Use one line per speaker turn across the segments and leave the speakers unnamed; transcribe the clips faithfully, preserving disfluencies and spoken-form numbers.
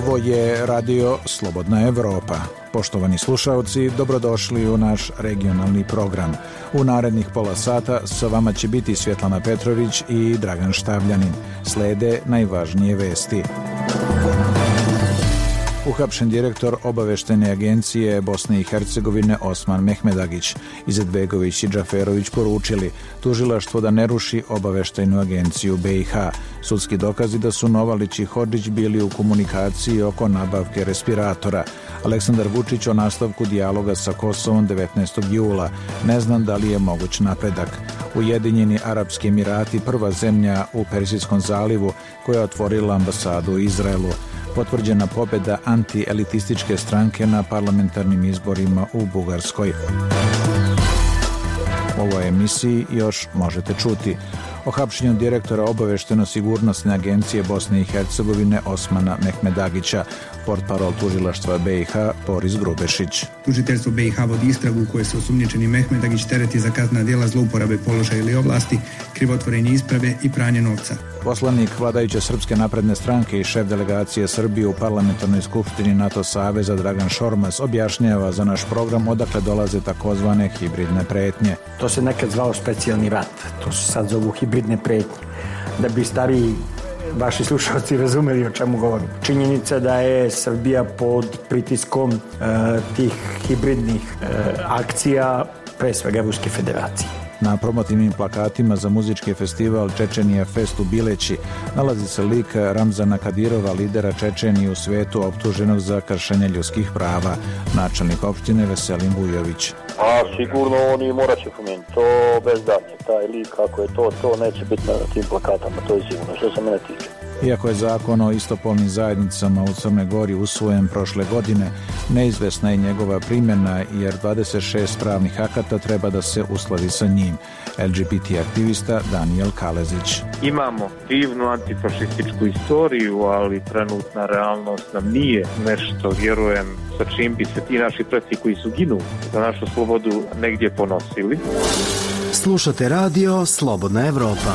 Ovo je radio Slobodna Evropa. Poštovani slušaoci, dobrodošli u naš regionalni program. U narednih pola sata sa vama će biti Svjetlana Petrović i Dragan Štavljanin. Slede najvažnije vesti. Uhapšen direktor Obaveštene agencije Bosne i Hercegovine Osman Mehmedagić. Izetbegović i Džaferović poručili tužilaštvo da ne ruši Obaveštenu agenciju B i H. Sudski dokazi da su Novalić i Hodžić bili u komunikaciji oko nabavke respiratora. Aleksandar Vučić o nastavku dijaloga sa Kosovom devetnaestog jula. Ne znam da li je moguć napredak. Ujedinjeni Arapski Emirati, prva zemlja u Persijskom zalivu koja je otvorila ambasadu u Izraelu. Potvrđena pobjeda anti-elitističke stranke na parlamentarnim izborima u Bugarskoj. U ovoj emisiji još možete čuti o hapšenju direktora Obavešteno-sigurnosne agencije Bosne i Hercegovine Osmana Mehmedagića, portparol tužilaštva B i H Boris Grubešić.
Tužiteljstvo B i H vodi istragu u kojoj se osumnjičeni Mehmedagić tereti za kaznena djela zlouporabe položaja ili ovlasti, krivotvorenje isprave i pranje novca.
Poslanik vladajuće Srpske napredne stranke i šef delegacije Srbije u parlamentarnoj skupštini NATO saveza Dragan Šormaz objašnjava za naš program odakle dolaze takozvane hibridne pretnje.
To se nekad zvao specijalni rat, to se sad zovu hibridne pretnje. Da bi stariji vaši slušalci razumeli o čemu govorim. Činjenica da je Srbija pod pritiskom e, tih hibridnih e, akcija, pre svega Ruske federacije.
Na promotivnim plakatima za muzički festival Čečenija Fest u Bileći nalazi se lik Ramzana Kadirova, lidera Čečenije u svetu optuženog za kršenje ljudskih prava. Načelnik opštine Veselin Vujović.
A sigurno oni morat će pomenuti, to bez danje, taj lik kako je to, to neće biti na tim plakatama, to je sigurno, što se mene tiče.
Iako je zakon o istopolnim zajednicama u Crnoj Gori usvojen prošle godine, neizvesna je njegova primjena jer dvadeset šest pravnih akata treba da se uskladi sa njim. L G B T aktivista Danijel Kalezić.
Imamo divnu antifašističku istoriju, ali trenutna realnost nam nije nešto, vjerujem, sa čim bi se ti naši preci koji su ginuli za našu slobodu negdje ponosili.
Slušate radio Slobodna Evropa.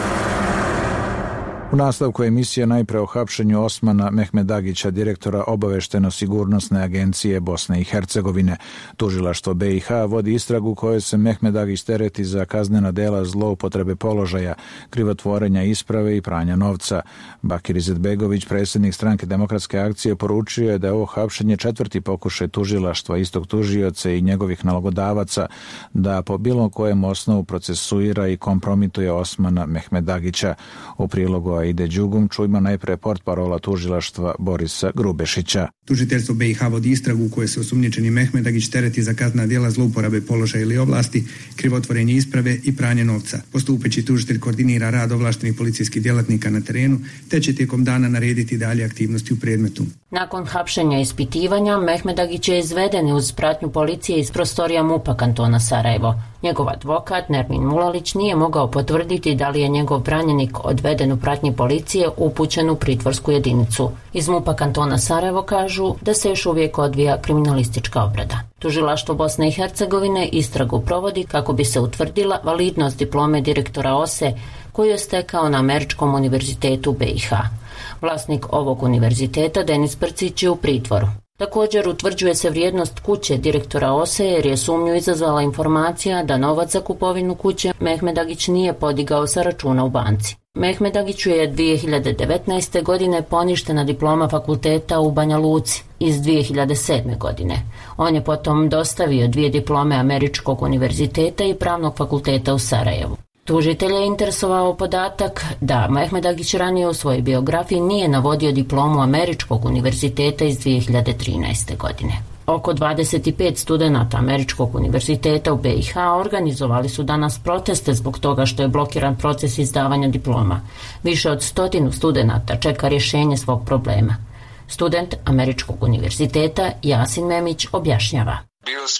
U nastavku emisije najpre o hapšenju Osmana Mehmedagića, direktora Obavešteno-sigurnosne agencije Bosne i Hercegovine. Tužilaštvo B i H vodi istragu kojoj se Mehmedagić tereti za kaznena dela zloupotrebe položaja, krivotvorenja isprave i pranja novca. Bakir Izetbegović, predsjednik stranke Demokratske akcije, poručio je da je ovo hapšenje četvrti pokušaj tužilaštva istog tužioca i njegovih nalogodavaca da po bilo kojem osnovu procesuira i kompromituje Osmana Mehmedagića. U prilogu ide Đugum, čujmo najpre portparola tužilaštva Borisa Grubešića.
Tužiteljstvo B i H vodi istragu u kojoj se osumnjičeni Mehmedagić tereti za kaznena djela zlouporabe položaja ili ovlasti, krivotvorenje isprave i pranje novca. Postupeći tužitelj koordinira rad ovlaštenih policijskih djelatnika na terenu, te će tijekom dana narediti dalje aktivnosti u predmetu.
Nakon hapšenja i ispitivanja, Mehmedagić je izveden uz pratnju policije iz prostorija MUP-a kantona Sarajevo. Njegov advokat Nermin Mulalić nije mogao potvrditi da li je njegov branjenik odveden u pratnji policije upućen u pritvorsku jedinicu. Iz MUP-a kantona Sarajevo kažu da se još uvijek odvija kriminalistička obrada. Tužilaštvo Bosne i Hercegovine istragu provodi kako bi se utvrdila validnost diplome direktora O S E koju je stekao na Američkom univerzitetu B i H. Vlasnik ovog univerziteta, Denis Prcić, je u pritvoru. Također utvrđuje se vrijednost kuće direktora O S E jer je sumnju izazvala informacija da novac za kupovinu kuće Mehmedagić nije podigao sa računa u banci. Mehmedagiću je dvije hiljade devetnaeste. godine poništena diploma fakulteta u Banja Luci iz dvije hiljade sedme. godine. On je potom dostavio dvije diplome Američkog univerziteta i Pravnog fakulteta u Sarajevu. Tužitelj je interesovao podatak da Mehmedagić ranije u svojoj biografiji nije navodio diplomu Američkog univerziteta iz dvije hiljade trinaeste. godine. Oko dvadeset pet studenata Američkog univerziteta u B i H organizovali su danas proteste zbog toga što je blokiran proces izdavanja diploma. Više od stotinu studenata čeka rješenje svog problema. Student Američkog univerziteta Jasin Memić objašnjava.
Bili smo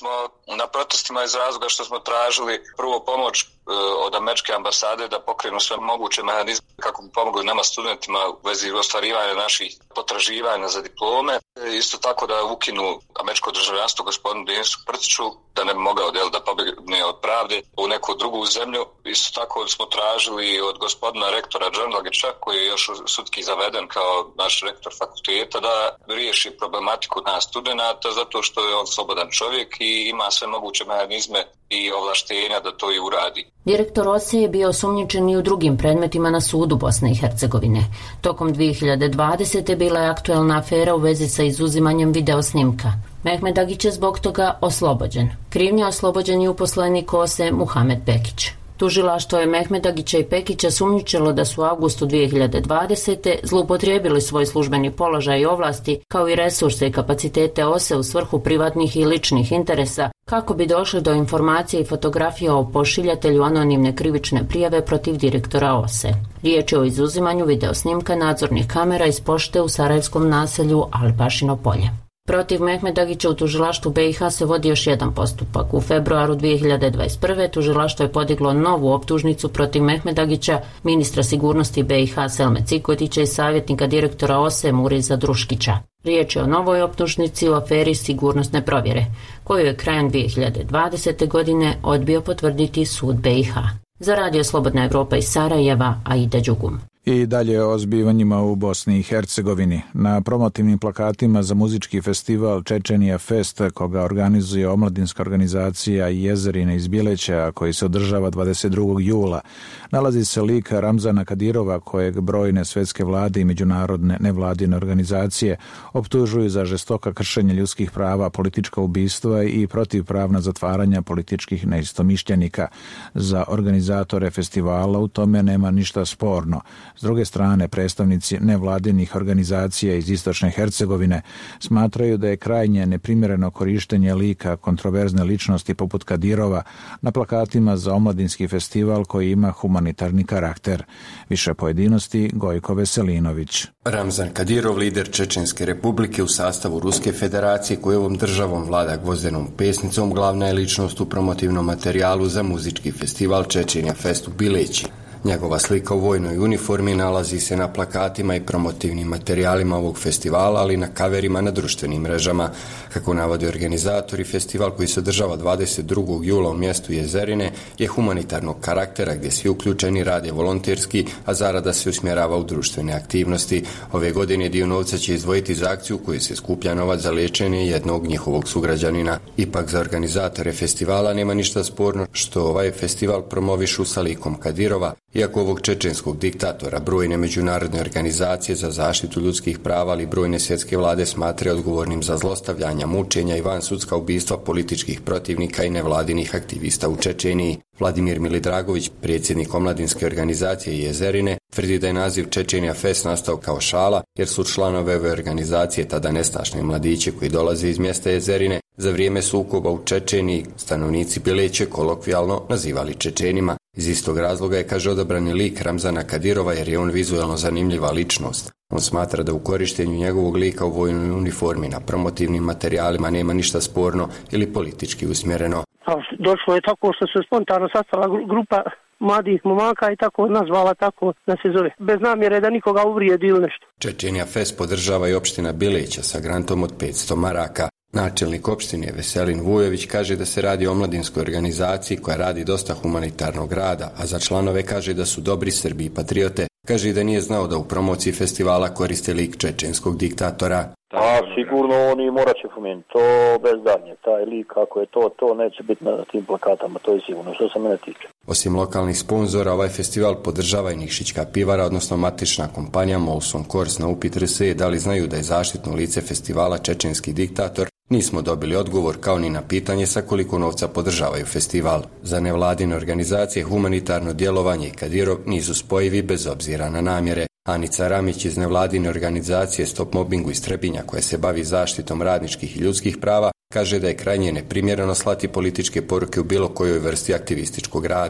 na protestima iz razloga što smo tražili prvo pomoć od američke ambasade da pokrenu sve moguće mehanizme kako bi pomogli nama studentima u vezi ostvarivanja naših potraživanja za diplome. Isto tako da ukinu američko državljanstvo gospodinu Denisu Prciću, da ne bi mogao del da pobjegne od pravde u neku drugu zemlju. Isto tako smo tražili od gospodina rektora Đanlagića, koji je još sudski zaveden kao naš rektor fakulteta, da riješi problematiku nas studenata zato što je on slobodan čovjek i ima sve moguće mehanizme i ovlaštenja da to i uradi.
Direktor O S E je bio osumnjičen i u drugim predmetima na sudu Bosne i Hercegovine. Tokom dvije hiljade dvadesete. bila je aktuelna afera u vezi sa izuzimanjem videosnimka. Mehmedagić je zbog toga oslobođen. Krivnje oslobođen je uposlenik O S E Muhamed Pekić. Tužilaštvo je Mehmedagića i Pekića sumnjičilo da su u avgustu dvije hiljade dvadesete. zloupotrijebili svoj službeni položaj i ovlasti, kao i resurse i kapacitete O S E u svrhu privatnih i ličnih interesa, kako bi došli do informacije i fotografija o pošiljatelju anonimne krivične prijave protiv direktora O S E. Riječ je o izuzimanju videosnimka nadzornih kamera iz pošte u sarajevskom naselju Alpašino polje. Protiv Mehmedagića u tužilaštvu B i H se vodi još jedan postupak. U februaru dvije hiljade dvadeset prve. tužilaštvo je podiglo novu optužnicu protiv Mehmedagića, ministra sigurnosti B i H Selme Cikotića i savjetnika direktora O S E Muriza Druškića. Riječ je o novoj optužnici u aferi sigurnosne provjere, koju je krajem dvije hiljade dvadesete. godine odbio potvrditi sud B i H. Za Radio Slobodna Evropa iz Sarajeva, Aida Đugum.
I dalje o zbivanjima u Bosni i Hercegovini. Na promotivnim plakatima za muzički festival Čečenija Fest, koga organizuje omladinska organizacija Jezerine iz Bileća, koji se održava dvadeset drugog jula, nalazi se lik Ramzana Kadirova, kojeg brojne svetske vlade i međunarodne nevladine organizacije optužuju za žestoka kršenja ljudskih prava, politička ubistva i protivpravna zatvaranja političkih neistomišljenika. Za organizatore festivala u tome nema ništa sporno. S druge strane, predstavnici nevladinih organizacija iz istočne Hercegovine smatraju da je krajnje neprimjereno korištenje lika kontroverzne ličnosti poput Kadirova na plakatima za omladinski festival koji ima humanitarni karakter. Više pojedinosti Gojko Veselinović.
Ramzan Kadirov, lider Čečenske republike u sastavu Ruske federacije koji ovom državom vlada gvozdenom pesnicom, glavna je ličnost u promotivnom materijalu za muzički festival Čečenija Fest u Bileći. Njegova slika u vojnoj uniformi nalazi se na plakatima i promotivnim materijalima ovog festivala, ali i na kaverima na društvenim mrežama. Kako navode organizatori, festival koji se održava dvadeset drugog jula u mjestu Jezerine je humanitarnog karaktera gdje svi uključeni rade volonterski, a zarada se usmjerava u društvene aktivnosti. Ove godine dio novca će izdvojiti za akciju koju se skuplja novac za liječenje jednog njihovog sugrađanina. Ipak za organizatore festivala nema ništa sporno što ovaj festival promovišu sa likom Kadirova, iako ovog čečenskog diktatora brojne međunarodne organizacije za zaštitu ljudskih prava, ali brojne svjetske vlade smatraju odgovornim za zlostavljanja, mučenja i vansudska ubistva političkih protivnika i nevladinih aktivista u Čečeniji. Vladimir Milidragović, predsjednik omladinske organizacije Jezerine, tvrdi da je naziv Čečenija Fest nastao kao šala, jer su članove ove organizacije tada nestašne mladiće koji dolaze iz mjesta Jezerine za vrijeme sukoba u Čečeniji stanovnici Bileće kolokvijalno nazivali Čečenima. Iz istog razloga je, kaže, odabrani lik Ramzana Kadirova jer je on vizualno zanimljiva ličnost. On smatra da u korištenju njegovog lika u vojnoj uniformi na promotivnim materijalima nema ništa sporno ili politički usmjereno.
Došlo je tako što se spontano sastala grupa mladih momaka i tako nazvala tako da se zove. Bez namjere da nikoga uvrijedi ili nešto.
Čečenija Fest podržava i opština Bileća sa grantom od petsto maraka. Načelnik opštine Veselin Vujović kaže da se radi o omladinskoj organizaciji koja radi dosta humanitarnog rada, a za članove kaže da su dobri Srbi i patriote. Kaže da nije znao da u promociji festivala koriste lik čečenskog diktatora.
A sigurno oni morat će pomenuti, to bez danje, taj lik kako je to, to neće biti na tim plakatama, to je sigurno, što se mene tiče.
Osim lokalnih sponzora, ovaj festival podržava i Nikšićka pivara, odnosno matična kompanija Molson Coors. Na upit R S E da li znaju da je zaštitno lice festivala čečenski diktator, nismo dobili odgovor, kao ni na pitanje sa koliko novca podržavaju festival. Za nevladine organizacije humanitarno djelovanje i Kadirov nisu spojivi bez obzira na namjere. Anica Ramić iz nevladine organizacije Stop Mobbingu iz Trebinja, koja se bavi zaštitom radničkih i ljudskih prava, kaže da je krajnje neprimjereno slati političke poruke u bilo kojoj vrsti aktivističkog rada.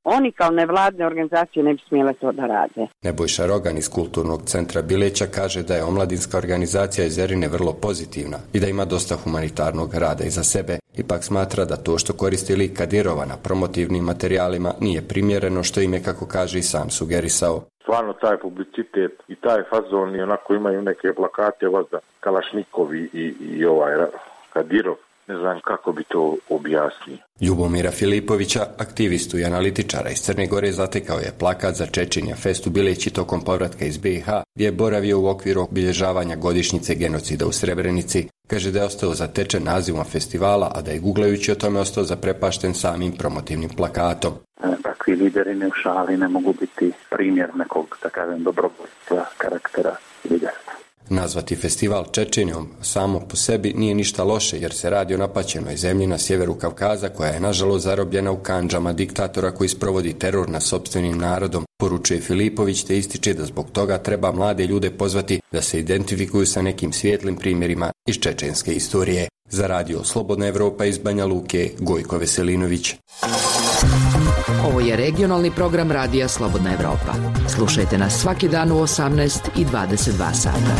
oni kao nevladne organizacije ne bi smjele to da rade.
Nebojša Rogan iz Kulturnog centra Bileća kaže da je omladinska organizacija Jezerine vrlo pozitivna i da ima dosta humanitarnog rada iza sebe. Ipak smatra da to što koristi lik Kadirova na promotivnim materijalima nije primjereno, što im je, kako kaže, i sam sugerisao.
Stvarno taj publicitet i taj fazon i onako imaju neke plakate vazda Kalašnikovi i, i ovaj Kadirov. Ne znam kako bi to objasnio.
Ljubomira Filipovića, aktivistu i analitičara iz Crne Gore, zatekao je plakat za Čečenja fest u Bileći tokom povratka iz B i H, gdje je boravio u okviru obilježavanja godišnjice genocida u Srebrenici. Kaže da je ostao zatečen nazivom festivala, a da je guglajući o tome ostao zaprepašten samim promotivnim plakatom.
Takvi lideri ne u šali ne mogu biti primjer nekog, da kažem, dobrovoljstva, karaktera i liderstva.
Nazvati festival Čečenijom samo po sebi nije ništa loše, jer se radi o napaćenoj zemlji na sjeveru Kavkaza, koja je nažalost zarobljena u kandžama diktatora koji sprovodi teror na sopstvenim narodom, poručuje Filipović, te ističe da zbog toga treba mlade ljude pozvati da se identifikuju sa nekim svijetlim primjerima iz čečenske istorije. Za radio Slobodna Evropa iz Banja Luke, Gojko Veselinović.
Ovo je regionalni program radija Slobodna Evropa. Slušajte nas svaki dan u osamnaest i dvadeset dva sata.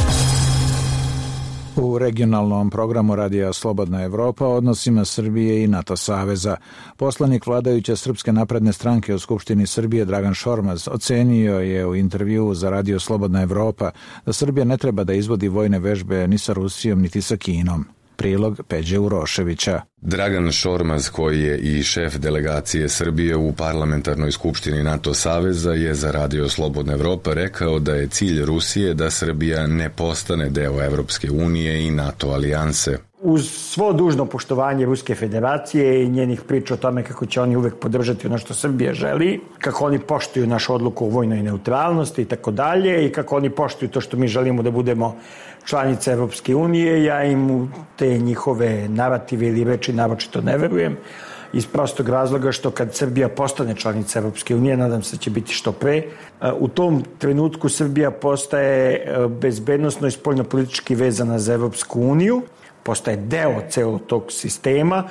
U regionalnom programu radija Slobodna Evropa o odnosima Srbije i NATO saveza, poslanik vladajuće Srpske napredne stranke u Skupštini Srbije Dragan Šormaz ocenio je u intervjuu za radio Slobodna Evropa da Srbija ne treba da izvodi vojne vežbe ni sa Rusijom niti sa Kinom. Prilog Peđe Uroševića.
Dragan Šormaz, koji je i šef delegacije Srbije u parlamentarnoj skupštini NATO saveza, je za radio Slobodna Evropa rekao da je cilj Rusije da Srbija ne postane deo Evropske unije i NATO alijanse.
Uz svo dužno poštovanje Ruske federacije i njenih priča o tome kako će oni uvek podržati ono što Srbija želi, kako oni poštuju našu odluku o vojnoj neutralnosti i tako dalje, i kako oni poštuju to što mi želimo da budemo članice Evropske unije, ja im u te njihove narative ili reči naročito ne verujem, iz prostog razloga što kad Srbija postane članica Evropske unije, nadam se da će biti što pre, u tom trenutku Srbija postaje bezbednosno i spoljnopolitički vezana za Evropsku uniju, postaje deo celog tog sistema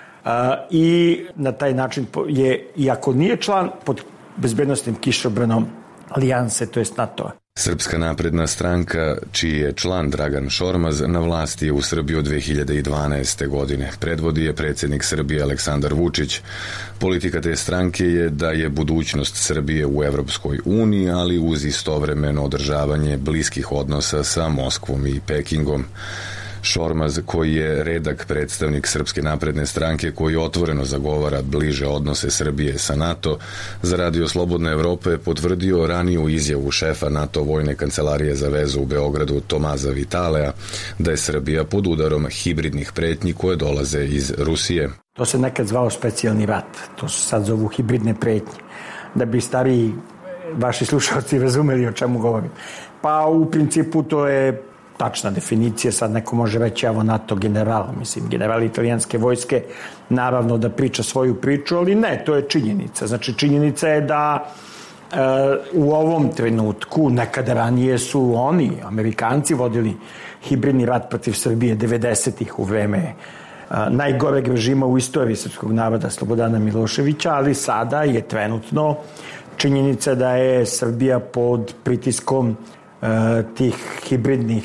i na taj način je, iako nije član, pod bezbednostnim kišobranom alijanse, to jest NATO-a.
Srpska napredna stranka, čiji je član Dragan Šormaz, na vlasti je u Srbiji od dve hiljade dvanaeste. godine. Predvodi je predsjednik Srbije Aleksandar Vučić. Politika te stranke je da je budućnost Srbije u Evropskoj uniji, ali uz istovremeno održavanje bliskih odnosa sa Moskvom i Pekingom. Šormaz, koji je redak predstavnik Srpske napredne stranke koji otvoreno zagovara bliže odnose Srbije sa NATO, za radio Slobodna Evropa je potvrdio raniju izjavu šefa NATO vojne kancelarije za vezu u Beogradu Tomaza Vitalea da je Srbija pod udarom hibridnih pretnji koje dolaze iz Rusije.
To se nekad zvao specijalni rat, to se sad zovu hibridne pretnje, da bi stariji vaši slušalci razumeli o čemu govorim. Pa u principu to je tačna definicija, sad neko može reći evo NATO general, mislim, general italijanske vojske, naravno da priča svoju priču, ali ne, to je činjenica. Znači, činjenica je da e, u ovom trenutku, nekada ranije su oni, Amerikanci, vodili hibridni rat protiv Srbije devedesetih u vreme e, najgoreg režima u istoriji srpskog naroda Slobodana Miloševića, ali sada je trenutno činjenica da je Srbija pod pritiskom e, tih hibridnih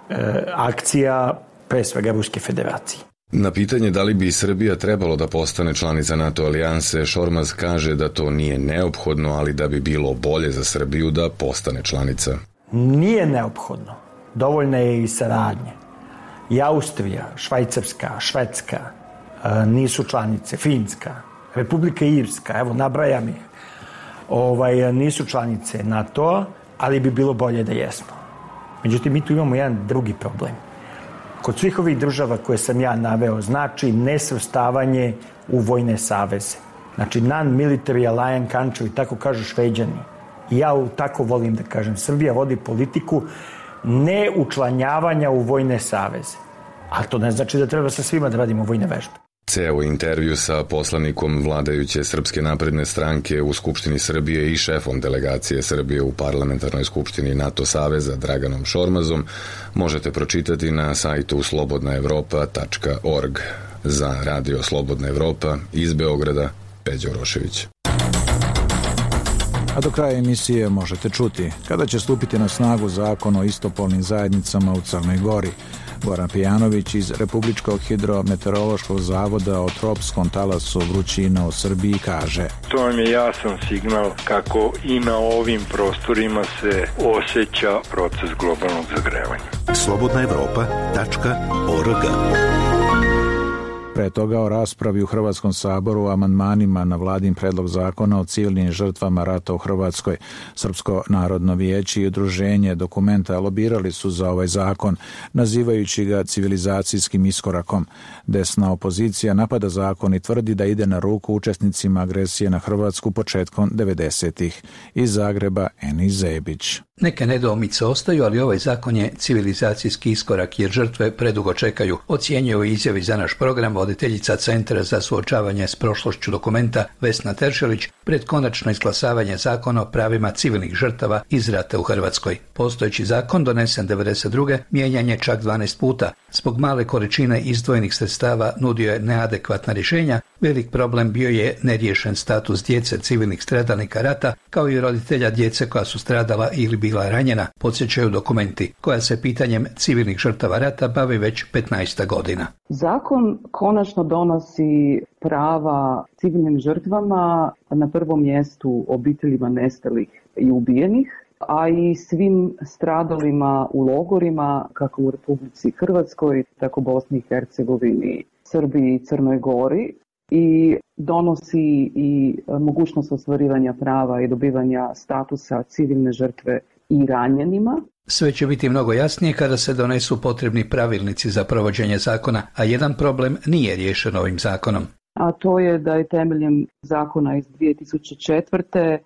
akcija, pre svega Ruske federacije.
Na pitanje da li bi Srbija trebalo da postane članica NATO alijanse, Šormaz kaže da to nije neophodno, ali da bi bilo bolje za Srbiju da postane članica.
Nije neophodno. Dovoljna je i saradnja. I Austrija, Švajcarska, Švedska nisu članice, Finska, Republika Irska, evo nabrajam ih, ovaj, nisu članice NATO-a, ali bi bilo bolje da jesmo. Međutim, mi tu imamo jedan drugi problem. Kod svih ovih država koje sam ja naveo, znači nesvrstavanje u vojne saveze. Znači non-military alliance country, tako kažu Šveđani. I ja tako volim da kažem. Srbija vodi politiku neučlanjavanja u vojne saveze. Ali to ne znači da treba sa svima da radimo vojne vežbe.
Ceo intervju sa poslanikom vladajuće Srpske napredne stranke u Skupštini Srbije i šefom delegacije Srbije u parlamentarnoj skupštini NATO saveza Draganom Šormazom možete pročitati na sajtu slobodna evropa tačka org. Za radio Slobodna Evropa iz Beograda, Peđa Urošević.
A do kraja emisije možete čuti kada će stupiti na snagu zakon o istopolnim zajednicama u Crnoj Gori. Goran Pijanović iz Republičkog hidrometeorološkog zavoda o tropskom talasu vrućina u Srbiji kaže:
To vam je jasan signal kako i na ovim prostorima se osjeća proces globalnog zagrevanja.
slobodna evropa tačka org.
Pre toga o raspravi u Hrvatskom saboru o amandmanima na vladin predlog zakona o civilnim žrtvama rata u Hrvatskoj. Srpsko narodno vijeće i udruženje Dokumenta lobirali su za ovaj zakon, nazivajući ga civilizacijskim iskorakom. Desna opozicija napada zakon i tvrdi da ide na ruku učesnicima agresije na Hrvatsku početkom devedesetih. Iz Zagreba Enis Zebić.
Neke nedoumice ostaju, ali ovaj zakon je civilizacijski iskorak jer žrtve predugo čekaju, ocjenjuje u izjavi za naš program voditeljica Centra za suočavanje s prošlošću Dokumenta Vesna Teršelić pred konačno izglasavanje zakona o pravima civilnih žrtava iz rata u Hrvatskoj. Postojeći zakon, donesen devedeset druge mijenjan je čak dvanaest puta. Zbog male količine izdvojenih sredstava nudio je neadekvatna rješenja. Velik problem bio je neriješen status djece civilnih stradalnika rata, kao i roditelja djece koja su stradala ili bila ranjena, podsjećaju dokumenti, koja se pitanjem civilnih žrtava rata bavi već petnaest godina.
Zakon konačno donosi prava civilnim žrtvama, na prvom mjestu obiteljima nestalih i ubijenih, a i svim stradalima u logorima, kako u Republici Hrvatskoj, tako Bosni i Hercegovini, Srbiji i Crnoj Gori, i donosi i mogućnost ostvarivanja prava i dobivanja statusa civilne žrtve i ranjenima.
Sve će biti mnogo jasnije kada se donesu potrebni pravilnici za provođenje zakona, a jedan problem nije riješen ovim zakonom.
A to je da je temeljem zakona iz dvije tisuće četvrte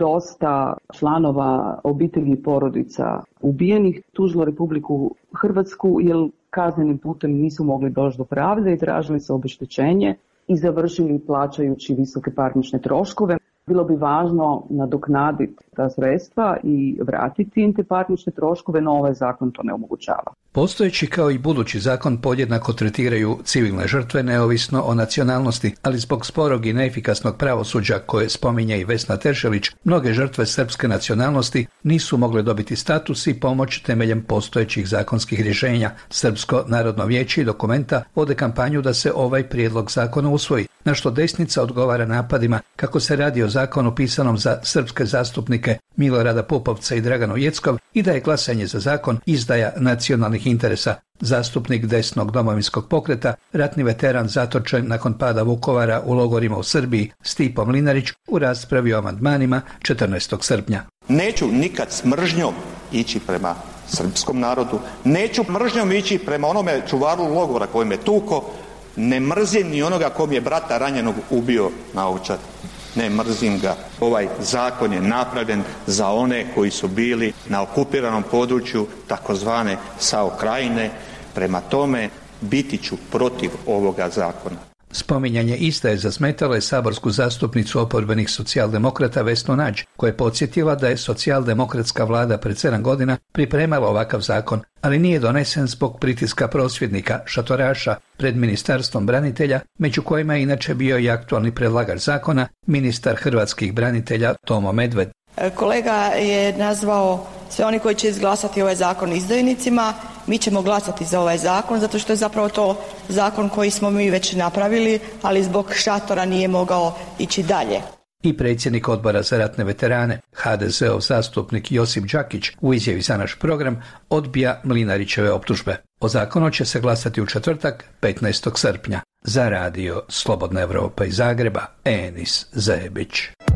dosta članova obitelji i porodica ubijenih tužilo Republiku Hrvatsku jer kaznenim putem nisu mogli doći do pravde i tražili su obeštećenje i završili plaćajući visoke parnične troškove. Bilo bi važno nadoknaditi ta sredstva i vratiti im te parnične troškove, no ovaj zakon to ne omogućava.
Postojeći kao i budući zakon podjednako tretiraju civilne žrtve neovisno o nacionalnosti, ali zbog sporog i neefikasnog pravosuđa koje spominje i Vesna Teršelić, mnoge žrtve srpske nacionalnosti nisu mogle dobiti status i pomoć temeljem postojećih zakonskih rješenja. Srpsko narodno vijeće i Dokumenta vode kampanju da se ovaj prijedlog zakona usvoji, na što desnica odgovara napadima kako se radi o zakonu pisanom za srpske zastupnike Milorada Pupovca i Draganu Jeckov i da je glasanje za zakon izdaja nacionalnih interesa. Zastupnik desnog domovinskog pokreta, ratni veteran zatočen nakon pada Vukovara u logorima u Srbiji, Stipo Mlinarić, u raspravi o amandmanima četrnaestog srpnja.
Neću nikad s mržnjom ići prema srpskom narodu, neću mržnjom ići prema onome čuvaru logora koji me tuko, ne mrzim ni onoga ko mi je brata ranjenog ubio na Ovčar. Ne mrzim ga. Ovaj zakon je napravljen za one koji su bili na okupiranom području takozvane SAO Krajine. Prema tome, biti ću protiv ovoga zakona.
Spominjanje iste je zasmetalo je saborsku zastupnicu oporbenih socijaldemokrata Vesnu Nađ, koja je podsjetila da je socijaldemokratska vlada pred sedam godina pripremala ovakav zakon, ali nije donesen zbog pritiska prosvjednika, šatoraša pred Ministarstvom branitelja, među kojima je inače bio i aktualni predlagač zakona, ministar hrvatskih branitelja Tomo Medved.
Kolega je nazvao sve oni koji će izglasati ovaj zakon izdajnicima. Mi ćemo glasati za ovaj zakon zato što je zapravo to zakon koji smo mi već napravili, ali zbog šatora nije mogao ići dalje.
I predsjednik odbora za ratne veterane, ha de zeov zastupnik Josip Đakić, u izjavi za naš program odbija Mlinarićeve optužbe. O zakonu će se glasati u četvrtak, petnaestog srpnja. Za radio Slobodna Evropa iz Zagreba, Enis Zebić.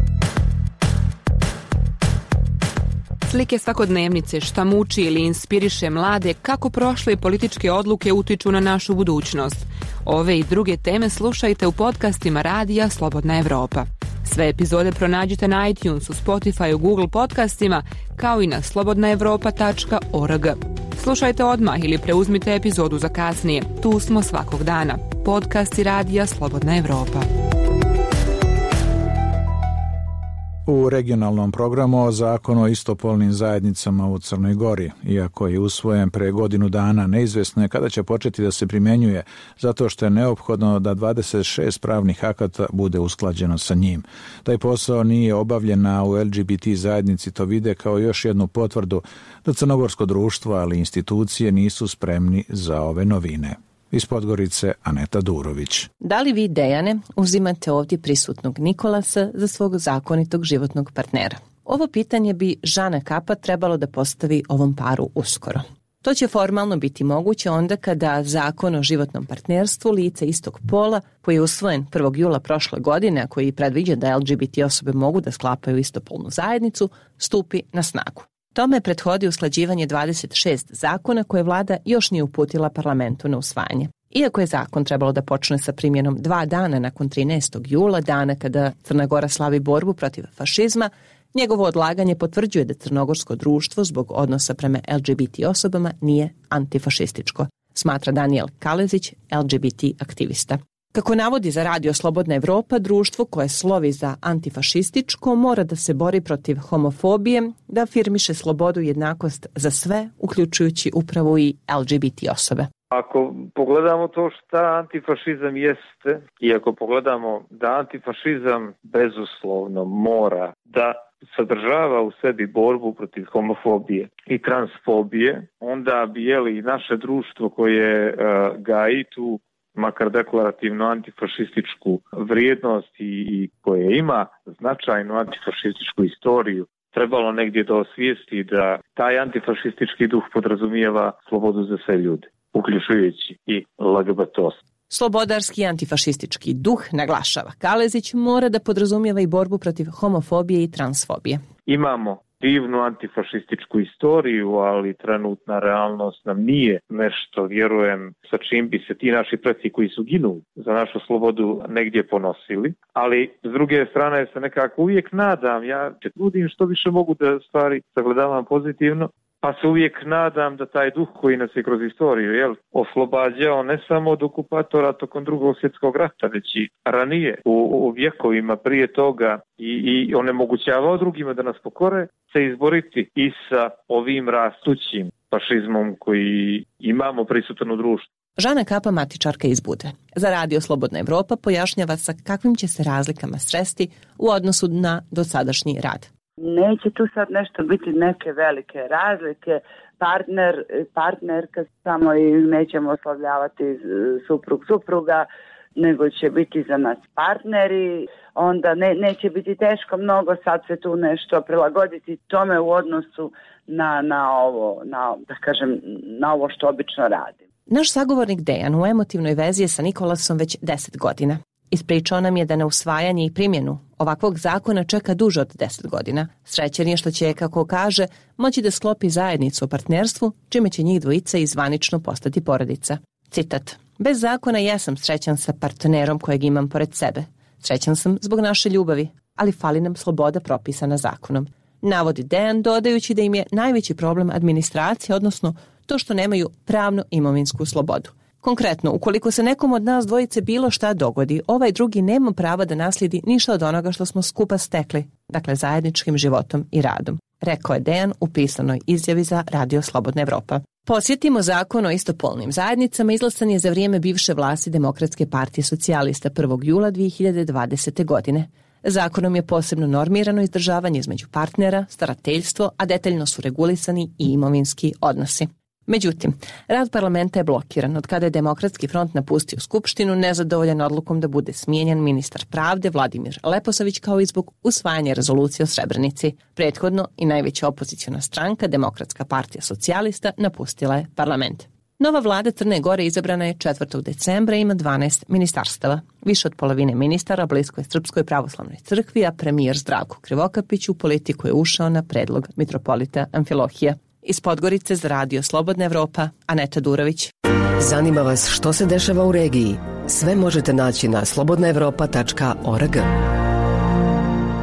Slike svakodnevnice, šta muči ili inspiriše mlade, kako prošle političke odluke utiču na našu budućnost. Ove i druge teme slušajte u podcastima radija Slobodna Evropa. Sve epizode pronađite na iTunesu, Spotifyu, Google podcastima, kao i na slobodna evropa tačka org. Slušajte odmah ili preuzmite epizodu za kasnije. Tu smo svakog dana. Podcasti radija Slobodna Evropa.
U regionalnom programu o zakonu o istopolnim zajednicama u Crnoj Gori, iako je usvojen pre godinu dana, neizvesno je kada će početi da se primenjuje, zato što je neophodno da dvadeset šest pravnih akata bude usklađeno sa njim. Taj posao nije obavljen, a u L G B T zajednici to vide kao još jednu potvrdu da crnogorsko društvo, ali i institucije nisu spremni za ove novine. Iz Podgorice, Aneta Durović.
Da li vi, Dejane, uzimate ovdje prisutnog Nikolasa za svog zakonitog životnog partnera? Ovo pitanje bi Žana Kapa trebalo da postavi ovom paru uskoro. To će formalno biti moguće onda kada zakon o životnom partnerstvu lica istog pola, koji je usvojen prvog jula prošle godine, a koji predviđa da L G B T osobe mogu da sklapaju istopolnu zajednicu, stupi na snagu. Tome prethodi usklađivanje dvadeset šest zakona koje vlada još nije uputila parlamentu na usvajanje. Iako je zakon trebalo da počne sa primjenom dva dana nakon trinaestog jula, dana kada Crna Gora slavi borbu protiv fašizma, njegovo odlaganje potvrđuje da crnogorsko društvo zbog odnosa prema L G B T osobama nije antifašističko, smatra Danijel Kalezić, L G B T aktivista. Kako navodi za Radio Slobodna Evropa, društvo koje slovi za antifašističko mora da se bori protiv homofobije, da afirmiše slobodu i jednakost za sve, uključujući upravo i L G B T osobe.
Ako pogledamo to šta antifašizam jeste i ako pogledamo da antifašizam bezuslovno mora da sadržava u sebi borbu protiv homofobije i transfobije, onda bi jeli naše društvo koje uh, gaji tu makar deklarativno antifašističku vrijednost i, i koje ima značajnu antifašističku istoriju, trebalo negdje da osvijesti da taj antifašistički duh podrazumijeva slobodu za sve ljude, uključujući i L G B T osobe.
Slobodarski antifašistički duh, naglašava Kalezić, mora da podrazumijeva i borbu protiv homofobije i transfobije.
Imamo divnu antifašističku istoriju, ali trenutna realnost nam nije nešto, vjerujem, sa čim bi se ti naši preci koji su ginuli za našu slobodu negdje ponosili. Ali s druge strane se nekako uvijek nadam, ja se trudim što više mogu da stvari sagledavam pozitivno, pa se uvijek nadam da taj duh koji nas je kroz istoriju jel, oslobađao ne samo od okupatora tokom drugog svjetskog rata, već i ranije u, u vjekovima prije toga i, i onemogućavao drugima da nas pokore, se izboriti i sa ovim rastućim fašizmom koji imamo prisutan u društvu.
Žana Kapa, matičarka iz Budve, za Radio Slobodna Evropa pojašnjava sa kakvim će se razlikama sresti u odnosu na dosadašnji rad.
Neće tu sad nešto biti neke velike razlike, partner, partnerka samo i nećemo oslovljavati suprug, supruga, nego će biti za nas partneri, onda ne, neće biti teško mnogo sad se tu nešto prilagoditi tome u odnosu na, na ovo, na, da kažem, na ovo što obično radim.
Naš sagovornik Dejan u emotivnoj vezi je sa Nikolasom već deset godina. Ispričao nam je da na usvajanje i primjenu ovakvog zakona čeka duže od deset godina. Srećan je što će, kako kaže, moći da sklopi zajednicu o partnerstvu, čime će njih dvojica i zvanično postati porodica. Citat: bez zakona jesam srećan sa partnerom kojeg imam pored sebe. Srećan sam zbog naše ljubavi, ali fali nam sloboda propisana zakonom. Navodi Dejan, dodajući da im je najveći problem administracija, odnosno to što nemaju pravno imovinsku slobodu. Konkretno, ukoliko se nekom od nas dvojice bilo šta dogodi, ovaj drugi nema prava da naslijedi ništa od onoga što smo skupa stekli, dakle zajedničkim životom i radom, rekao je Dejan u pisanoj izjavi za Radio Slobodna Evropa. Posjetimo zakon o istopolnim zajednicama izglasan je za vrijeme bivše vlasti Demokratske partije socijalista prvog jula dvije hiljade dvadesete. godine. Zakonom je posebno normirano izdržavanje između partnera, starateljstvo, a detaljno su regulisani i imovinski odnosi. Međutim, rad parlamenta je blokiran od kada je Demokratski front napustio Skupštinu nezadovoljan odlukom da bude smijenjen ministar pravde Vladimir Leposavić kao i zbog usvajanja rezolucije o Srebrenici. Prethodno i najveća opoziciona stranka, Demokratska partija socijalista, napustila je parlament. Nova vlada Crne Gore izabrana je četvrtog decembra i ima dvanaest ministarstava. Više od polovine ministara blisko je Srpskoj pravoslavnoj crkvi, a premijer Zdravko Krivokapić u politiku je ušao na predlog mitropolita Amfilohija. Iz Podgorice za Radio Slobodna Evropa, Aneta Durović.
Zanima vas što se dešava u regiji? Sve možete naći na slobodna evropa tačka org.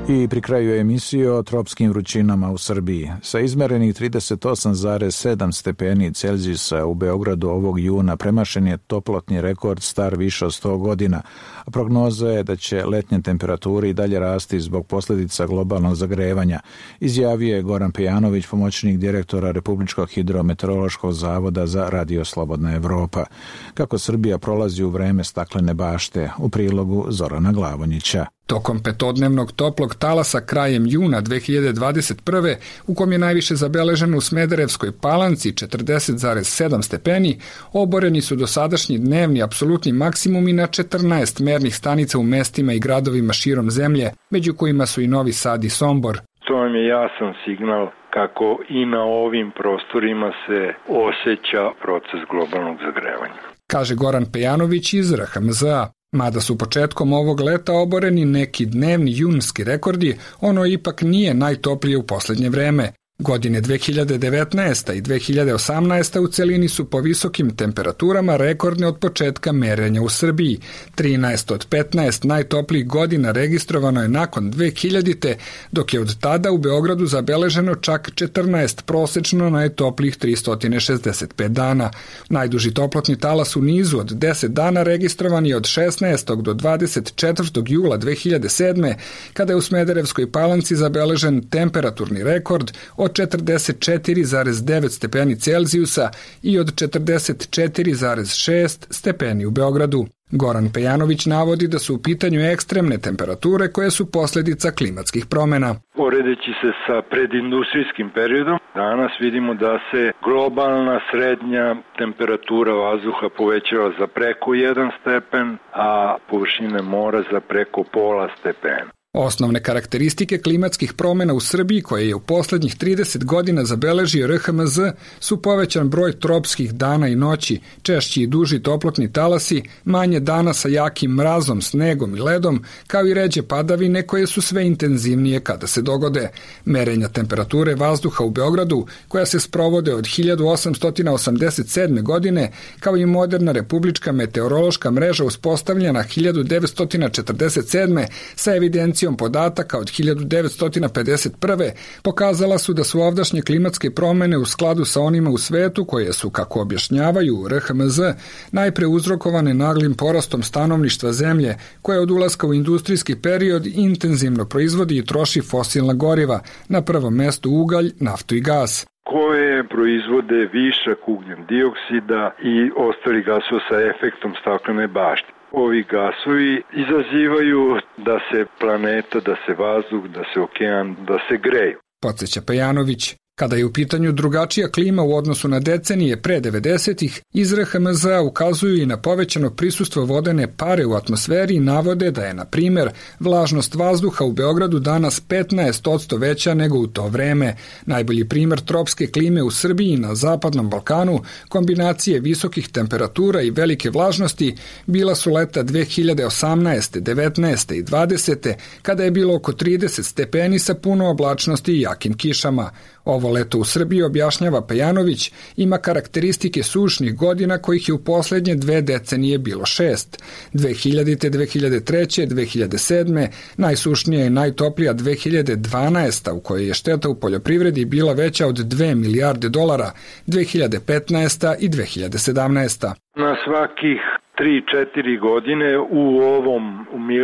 I pri kraju emisije o tropskim vrućinama u Srbiji. Sa izmerenih trideset osam zarez sedam stepeni Celzijusa u Beogradu ovog juna premašen je toplotni rekord star više od sto godina, a prognoza je da će letnje temperature i dalje rasti zbog posljedica globalnog zagrevanja, izjavio je Goran Pejanović, pomoćnik direktora Republičkog hidrometeorološkog zavoda za Radio Slobodna Evropa. Kako Srbija prolazi u vreme staklene bašte, u prilogu Zorana Glavonjića.
Tokom petodnevnog toplog talasa krajem juna dve hiljade dvadeset prve, u kom je najviše zabeleženo u Smederevskoj Palanci četrdeset zarez sedam stepeni, oboreni su dosadašnji dnevni apsolutni maksimumi na četrnaest mernih stanica u mestima i gradovima širom zemlje, među kojima su i Novi Sad i Sombor.
To vam je jasan signal kako i na ovim prostorima se osjeća proces globalnog zagrevanja,
kaže Goran Pejanović iz R H M Z A. Mada su početkom ovog leta oboreni neki dnevni junski rekordi, ono ipak nije najtoplije u posljednje vreme. Godine dve hiljade devetnaesta. i dve hiljade osamnaesta. u celini su po visokim temperaturama rekordne od početka merenja u Srbiji. trinaest od petnaest najtoplijih godina registrovano je nakon dve hiljadite. dok je od tada u Beogradu zabeleženo čak četrnaest prosečno najtoplijih tristo šezdeset pet dana. Najduži toplotni talas u nizu od deset dana registrovan je od šesnaestog do dvadeset četvrtog jula dve hiljade sedme. kada je u Smederevskoj Palanci zabeležen temperaturni rekord od četrdeset četiri zarez devet stepeni Celzijusa i od četrdeset četiri zarez šest stepeni u Beogradu. Goran Pejanović navodi da su u pitanju ekstremne temperature koje su posljedica klimatskih promjena.
Poredeći se sa predindustrijskim periodom, danas vidimo da se globalna srednja temperatura vazduha povećava za preko jedan stepen, a površine mora za preko pola stepena.
Osnovne karakteristike klimatskih promjena u Srbiji, koje je u posljednjih trideset godina zabeležio R H M Z, su povećan broj tropskih dana i noći, češći i duži toplotni talasi, manje dana sa jakim mrazom, snegom i ledom, kao i ređe padavine koje su sve intenzivnije kada se dogode. Merenja temperature vazduha u Beogradu, koja se sprovode od hiljadu osamsto osamdeset sedme. godine, kao i moderna republička meteorološka mreža uspostavljena hiljadu devetsto četrdeset sedme. sa evidencijom podataka od hiljadu devetsto pedeset prve. pokazala su da su ovdašnje klimatske promjene u skladu sa onima u svetu koje su, kako objašnjavaju R H M Z, najpre uzrokovane naglim porastom stanovništva zemlje, koja od ulaska u industrijski period intenzivno proizvodi i troši fosilna goriva, na prvom mestu ugalj, naftu i gas,
koje proizvode višak ugljen dioksida i ostalih gasova sa efektom staklene bašte. Ovi gasovi izazivaju da se planeta, da se vazduh, da se okean, da se greju.
Podsjeća Pejanović. Kada je u pitanju drugačija klima u odnosu na decenije pre devedesetih, iz R H M Z A ukazuju i na povećano prisustvo vodene pare u atmosferi i navode da je, na primjer, vlažnost vazduha u Beogradu danas petnaest posto veća nego u to vreme. Najbolji primjer tropske klime u Srbiji i na Zapadnom Balkanu, kombinacije visokih temperatura i velike vlažnosti, bila su leta dve hiljade osamnaeste, devetnaeste i dvadesete. kada je bilo oko trideset stepeni sa puno oblačnosti i jakim kišama. Ovo leto u Srbiji, objašnjava Pejanović, ima karakteristike sušnih godina kojih je u posljednje dve decenije bilo šest. dve hiljadite. dve hiljade treće. dve hiljade sedme. najsušnija i najtoplija dve hiljade dvanaesta. u kojoj je šteta u poljoprivredi bila veća od dve milijarde dolara, dve hiljade petnaesta. i dve hiljade sedamnaesta.
Na svakih tri četiri godine u ovom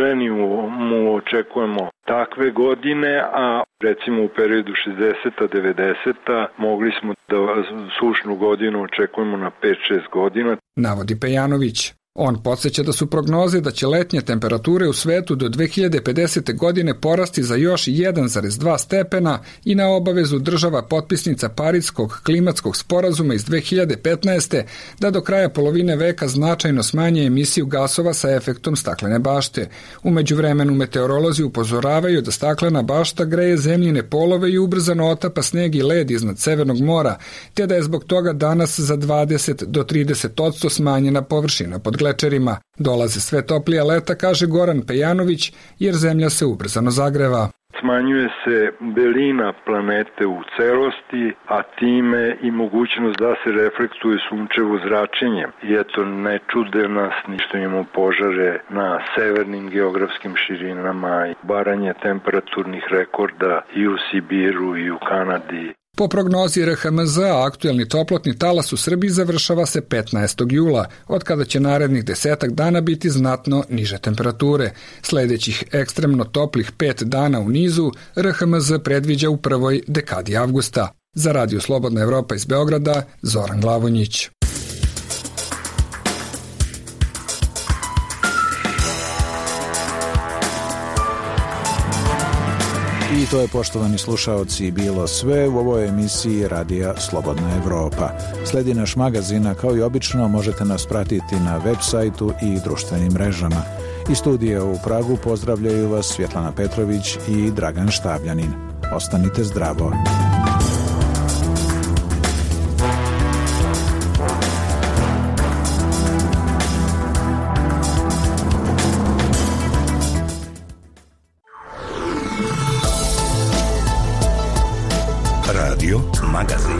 milenijumu očekujemo takve godine, a recimo u periodu šezdeseta devedeseta mogli smo da sušnu godinu očekujemo na pet šest godina.
Navodi Pejanović. On podsjeća da su prognoze da će letnje temperature u svetu do dve hiljade pedesete. godine porasti za još jedan zarez dva stepena i na obavezu država potpisnica Parijskog klimatskog sporazuma iz dve hiljade petnaeste. da do kraja polovine veka značajno smanje emisiju gasova sa efektom staklene bašte. U međuvremenu meteorolozi upozoravaju da staklena bašta greje zemljine polove i ubrzano otapa sneg i led iznad Severnog mora, te da je zbog toga danas za dvadeset do trideset posto smanjena površina pod glečerima. Dolaze sve toplija leta, kaže Goran Pejanović, jer zemlja se ubrzano zagreva.
smanjuje se belina planete u celosti, a time i mogućnost da se reflektuje sunčevo zračenje. I eto, ne čude nas ni što imamo požare na severnim geografskim širinama i baranje temperaturnih rekorda i u Sibiru i u Kanadi.
Po prognozi R H M Z, aktuelni toplotni talas u Srbiji završava se petnaestog jula, od kada će narednih desetak dana biti znatno niže temperature. Sljedećih ekstremno toplih pet dana u nizu R H M Z predviđa u prvoj dekadi avgusta. Za Radio Slobodna Evropa iz Beograda, Zoran Glavonjić.
I to je, poštovani slušaoci, bilo sve u ovoj emisiji Radija Slobodna Evropa. Sledi naš magazin, a kao i obično možete nas pratiti na web sajtu i društvenim mrežama. Iz studija u Pragu pozdravljaju vas Svjetlana Petrović i Dragan Štabljanin. Ostanite zdravo.
Radio Magazin.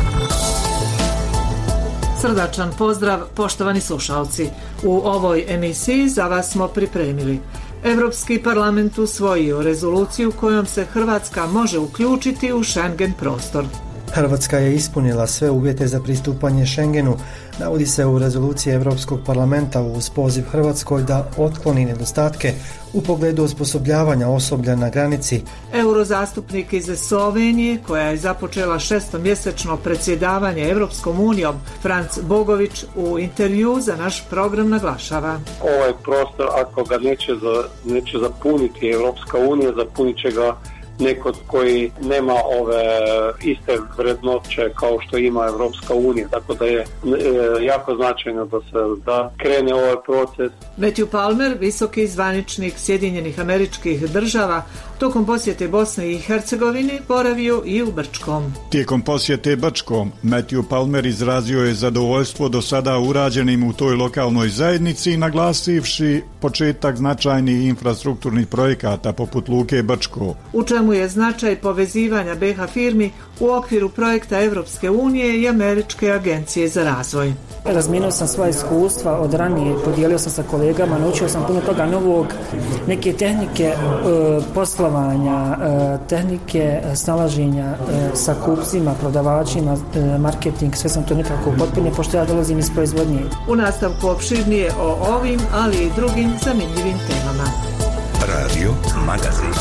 Srdačan pozdrav, poštovani slušalci. U ovoj emisiji za vas smo pripremili: Evropski parlament usvojio rezoluciju kojom se Hrvatska može uključiti u Schengen prostor.
Hrvatska je ispunila sve uvjete za pristupanje Schengenu, navodi se u rezoluciji Europskog parlamenta uz poziv Hrvatskoj da otkloni nedostatke u pogledu osposobljavanja osoblja na granici.
Eurozastupnik iz Slovenije, koja je započela šestomjesečno predsjedavanje Evropskom unijom, Franc Bogović, u intervju za naš program naglašava:
ovaj prostor, ako ga neće, za, neće zapuniti Evropska unija, zapunit će ga neko koji nema ove iste vrednoće kao što ima Evropska unija, tako da je e, jako značajno da se da krene ovaj proces.
Matthew Palmer, visoki zvaničnik Sjedinjenih Američkih Država, tokom posjete Bosne i Hercegovini boravio i u Brčkom.
Tijekom posjete Brčkom, Matthew Palmer izrazio je zadovoljstvo do sada urađenim u toj lokalnoj zajednici, naglasivši početak značajnih infrastrukturnih projekata poput Luke Brčko.
U čemu je značaj povezivanja B H firmi u okviru projekta Evropske unije i Američke agencije za razvoj.
Razmijenio sam svoje iskustva od ranije, podijelio sam sa kolegama, naučio sam puno toga novog, neke tehnike e, poslovanja, e, tehnike snalaženja e, sa kupcima, prodavačima, e, marketing, sve sam to nekako upotpunio, pošto ja dolazim iz proizvodnje.
U nastavku opširnije o ovim, ali i drugim zanimljivim temama.
Radio Magazin.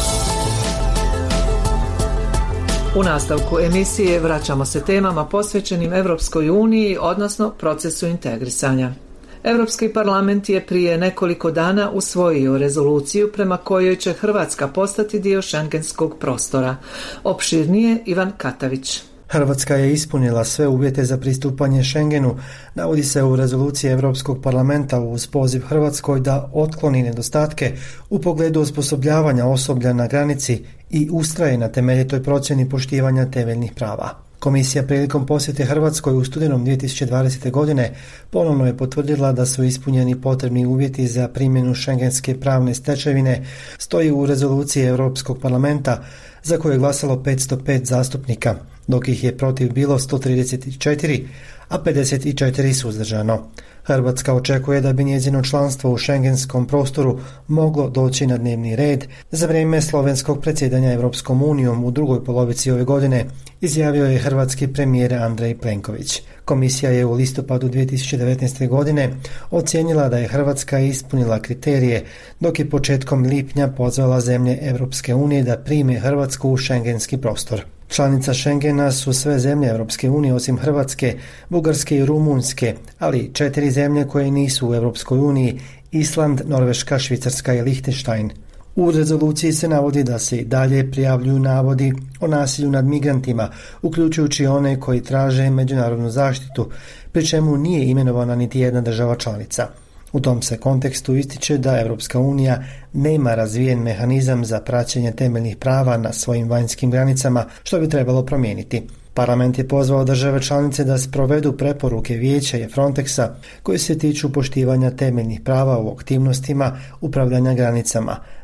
U nastavku emisije vraćamo se temama posvećenim Evropskoj uniji, odnosno procesu integrisanja. Europski parlament je prije nekoliko dana usvojio rezoluciju prema kojoj će Hrvatska postati dio šengenskog prostora. Opširnije Ivan Katavić.
Hrvatska je ispunila sve uvjete za pristupanje Schengenu, navodi se u rezoluciji Europskog parlamenta uz poziv Hrvatskoj da otkloni nedostatke u pogledu osposobljavanja osoblja na granici i ustraje na temeljitoj procjeni poštivanja temeljnih prava. Komisija prilikom posjete Hrvatskoj u studenom dvije tisuće dvadesete. godine ponovno je potvrdila da su ispunjeni potrebni uvjeti za primjenu šengenske pravne stečevine, stoji u rezoluciji Europskog parlamenta za koju je glasalo petsto pet zastupnika, dok ih je protiv bilo sto trideset četiri, a pedeset četiri suzdržano. Hrvatska očekuje da bi njezino članstvo u šengenskom prostoru moglo doći na dnevni red za vrijeme slovenskog predsjedanja Europskom unijom u drugoj polovici ove godine, izjavio je hrvatski premijer Andrej Plenković. Komisija je u listopadu dvije tisuće devetnaeste. godine ocijenila da je Hrvatska ispunila kriterije, dok je početkom lipnja pozvala zemlje Europske unije da prime Hrvatsku u šengenski prostor. Članica Schengena su sve zemlje Europske unije osim Hrvatske, Bugarske i Rumunjske, ali četiri zemlje koje nisu u Europskoj uniji: Island, Norveška, Švicarska i Lichtenstein. U rezoluciji se navodi da se i dalje prijavljuju navodi o nasilju nad migrantima, uključujući one koji traže međunarodnu zaštitu, pri čemu nije imenovana niti jedna država članica. U tom se kontekstu ističe da Europska unija nema razvijen mehanizam za praćenje temeljnih prava na svojim vanjskim granicama, što bi trebalo promijeniti. Parlament je pozvao države članice da sprovedu preporuke Vijeća i Frontexa koje se tiču poštivanja temeljnih prava u aktivnostima upravljanja granicama,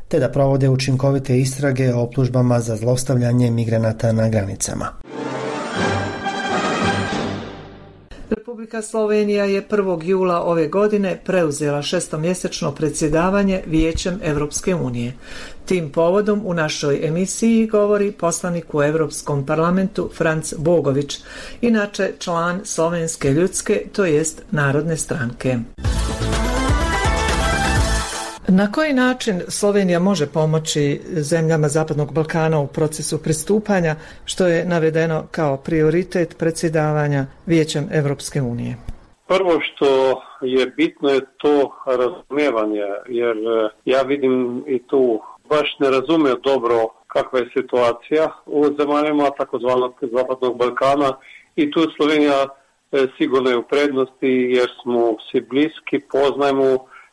te da provode učinkovite istrage o optužbama za zlostavljanje migranata na granicama.
Republika Slovenija je prvog jula ove godine preuzela šestomjesečno predsjedavanje Vijećem Europske unije. Tim povodom u našoj emisiji govori poslanik u Europskom parlamentu Franc Bogović, inače član Slovenske ljudske, to jest Narodne stranke. Na koji način Slovenija može pomoći zemljama Zapadnog Balkana u procesu pristupanja, što je navedeno kao prioritet predsjedavanja Vijećem Europske unije?
Prvo što je bitno je to razumijevanje, jer ja vidim i tu baš ne razumiju dobro kakva je situacija u zemaljama takozvanog Zapadnog Balkana i tu Slovenija sigurno je u prednosti jer smo svi bliski, poznajemo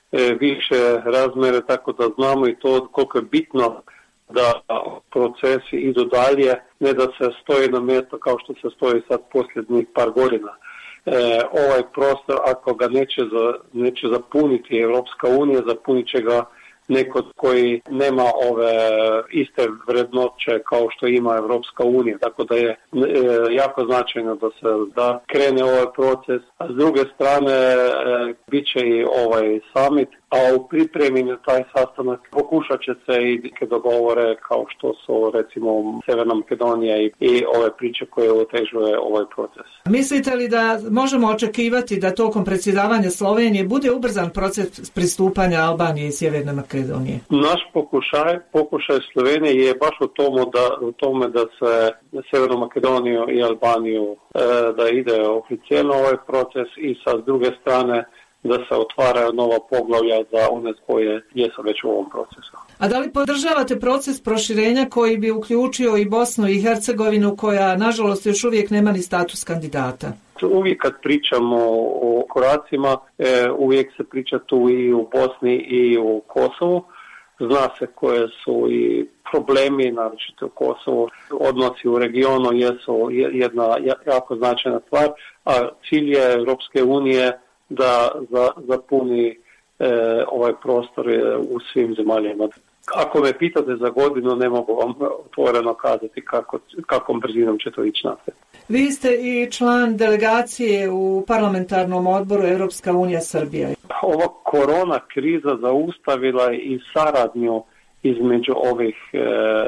više razmere, tako da znamo i to koliko je bitno da procesi idu dalje, ne da se stoji na mjesto kao što se stoji sad posljednjih par godina. E, ovaj prostor, ako ga neće, za, neće zapuniti Europska unija, zapunit će ga neko koji nema ove iste vrednoće kao što ima Europska unija, tako da je e, jako značajno da se da krene ovaj proces, a s druge strane e, bit će i ovaj summit, a u pripremi na taj sastanak pokušat će se i neke dogovore kao što su recimo Severna Makedonija i, i ove priče koje otežuje ovaj proces.
Mislite li da možemo očekivati da tokom predsjedavanja Slovenije bude ubrzan proces pristupanja Albanije i Sjeverne Makedonije?
Naš pokušaj, pokušaj Slovenije je baš u tome da, u tome da se Severnu Makedoniju i Albaniju e, da ide oficijalno ovaj proces i sa druge strane da se otvaraju nova poglavlja za one koje jesu već u ovom procesu.
A da li podržavate proces proširenja koji bi uključio i Bosnu i Hercegovinu, koja nažalost još uvijek nema ni status kandidata?
Uvijek kad pričamo o koracima, e, uvijek se priča tu i u Bosni i u Kosovu. Zna se koje su i problemi, naročito u Kosovu. Odnosi u regionu jesu jedna jako značajna stvar, a cilj je Europske unije da za, zapuni e, ovaj prostor e, u svim zemaljama. Ako me pitate za godinu, ne mogu vam otvoreno kazati kako, kakvom brzinom će to ići naprijed.
Vi ste i član delegacije u parlamentarnom odboru Europska unija Srbija.
Ova korona kriza zaustavila i saradnju između ovih e,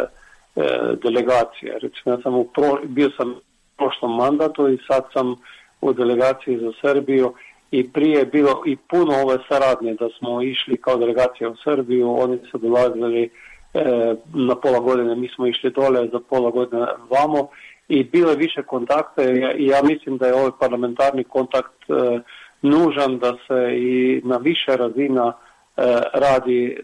e, delegacija. Recimo, ja sam u pro, bio sam u prošlom mandatu i sad sam u delegaciji za Srbiju. I prije je bilo i puno ove saradnje da smo išli kao delegacija u Srbiju, oni su dolazili e, na pola godine, mi smo išli dole za pola godine vamo i bilo je više kontakta i ja, ja mislim da je ovaj parlamentarni kontakt e, nužan da se i na više razina e, radi e,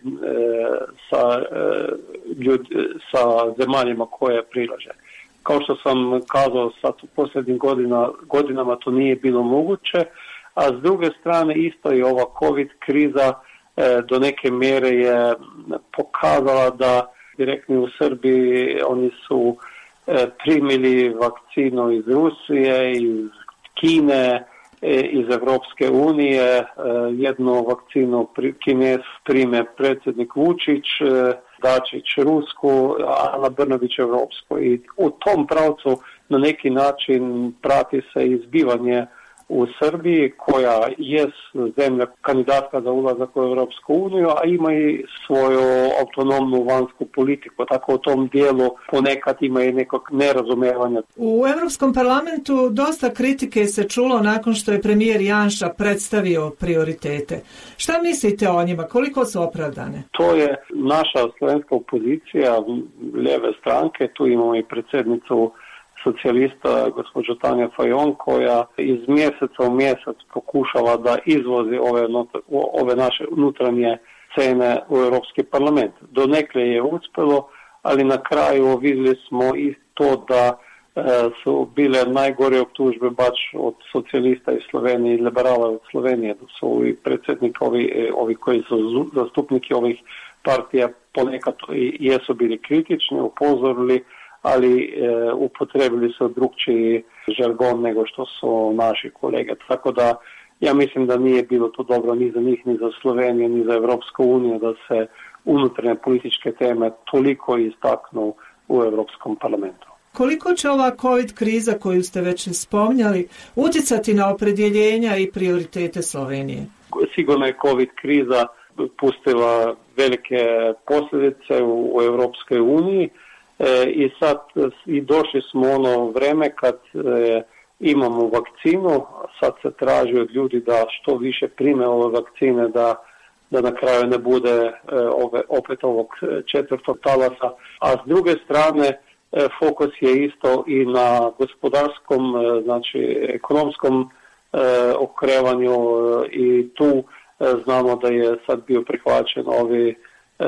sa, e, ljud, sa zemaljima koje prilaže. Kao što sam kazao sad u posljednjim godina, godinama to nije bilo moguće, a s druge strane isto i ova COVID kriza e, do neke mjere je pokazala da direktno u Srbiji oni su e, primili vakcinu iz Rusije, iz Kine, e, iz Evropske unije, e, jednu vakcinu pri, Kines prime predsjednik Vučić, e, Dačić Rusku, Ana Brnović Evropsku. I u tom pravcu na neki način prati se izbivanje u Srbiji, koja je zemlja kandidatka za ulazak u Europsku uniju, a ima i svoju autonomnu vanjsku politiku. Tako u tom dijelu ponekad ima i nekog nerazumijevanja.
U Europskom parlamentu dosta kritike se čulo nakon što je premijer Janša predstavio prioritete. Šta mislite o njima? Koliko su opravdane?
To je naša slovenska opozicija, lijeve stranke. Tu imamo i predsjednicu socijalista gospođa Tanja Fajon, koja iz mjeseca u mjesec pokušava da izvozi ove, ove naše unutarnje scene u Europski parlament. Donekle je uspjelo, ali na kraju vidjeli smo i to da e, su bile najgore optužbe baš od socijalista iz Slovenije i liberala od Slovenije, da su i predsjednik ovi, ovi koji su zastupniki ovih partija ponekad i jesu bili kritični, upozorili, ali e, upotrebili su drugčiji žargon nego što su naši kolege. Tako da ja mislim da nije bilo to dobro ni za njih, ni za Sloveniju, ni za Europsku uniju da se unutarnje političke teme toliko istaknu u Europskom parlamentu.
Koliko će ova COVID kriza koju ste već spominjali utjecati na opredjeljenja i prioritete Slovenije?
Sigurno je COVID kriza pustila velike posljedice u, u Europskoj uniji e, i sad i došli smo ono vreme kad e, imamo vakcinu, sad se traži od ljudi da što više prime ove vakcine, da, da na kraju ne bude e, ove, opet ovog četvrtog talasa, a s druge strane e, fokus je isto i na gospodarskom, e, znači ekonomskom e, okrevanju e, i tu znamo da je sad bio prihvaćen ovi e,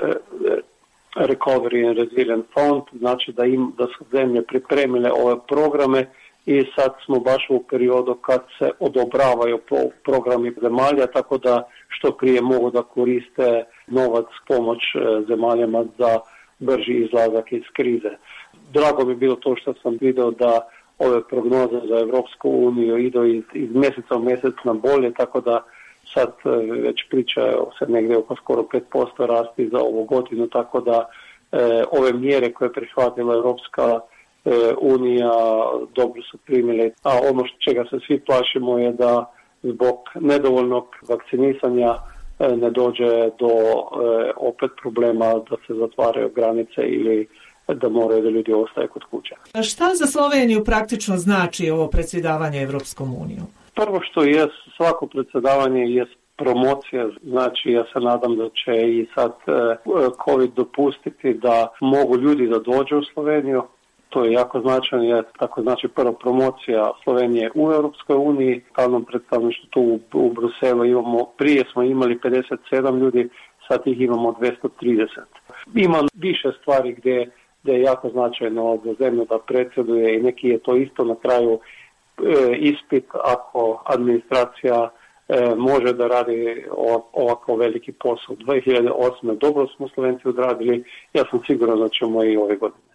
Recovery and Resilience Fund, znači da, im, da su zemlje pripremile ove programe i sad smo baš u periodu kad se odobravaju programi zemalja, tako da što prije mogu da koriste novac, pomoć zemaljama za brži izlazak iz krize. Drago mi bilo to što sam vidio da ove prognoze za Europsku uniju idu iz, iz mjeseca u mjesec na bolje, tako da sad već pričaju se negdje oko skoro pet posto rasti za ovu godinu, tako da e, ove mjere koje je prihvatila Europska e, unija dobro su primile. A ono čega se svi plašimo je da zbog nedovoljnog vakcinisanja e, ne dođe do e, opet problema da se zatvaraju granice ili da moraju da ljudi ostaju kod kuća.
A šta za Sloveniju praktično znači ovo predsjedavanje Europskom unijom?
Prvo što je svako predsjedavanje je promocija, znači ja se nadam da će i sad COVID dopustiti da mogu ljudi da dođu u Sloveniju. To je jako značajno, je tako znači prva promocija Slovenije u Europskoj uniji, stalnom predstavništvu tu u, u Bruselu imamo, prije smo imali pedeset sedam ljudi, sad ih imamo dvjesto trideset. Ima više stvari gdje, gdje je jako značajno za zemlju da predsjeduje i neki je to isto na kraju ispit ako administracija e, može da radi ovako veliki posao. dvije hiljade osme dobro smo Slovenci odradili, ja sam siguran da ćemo i ove godine.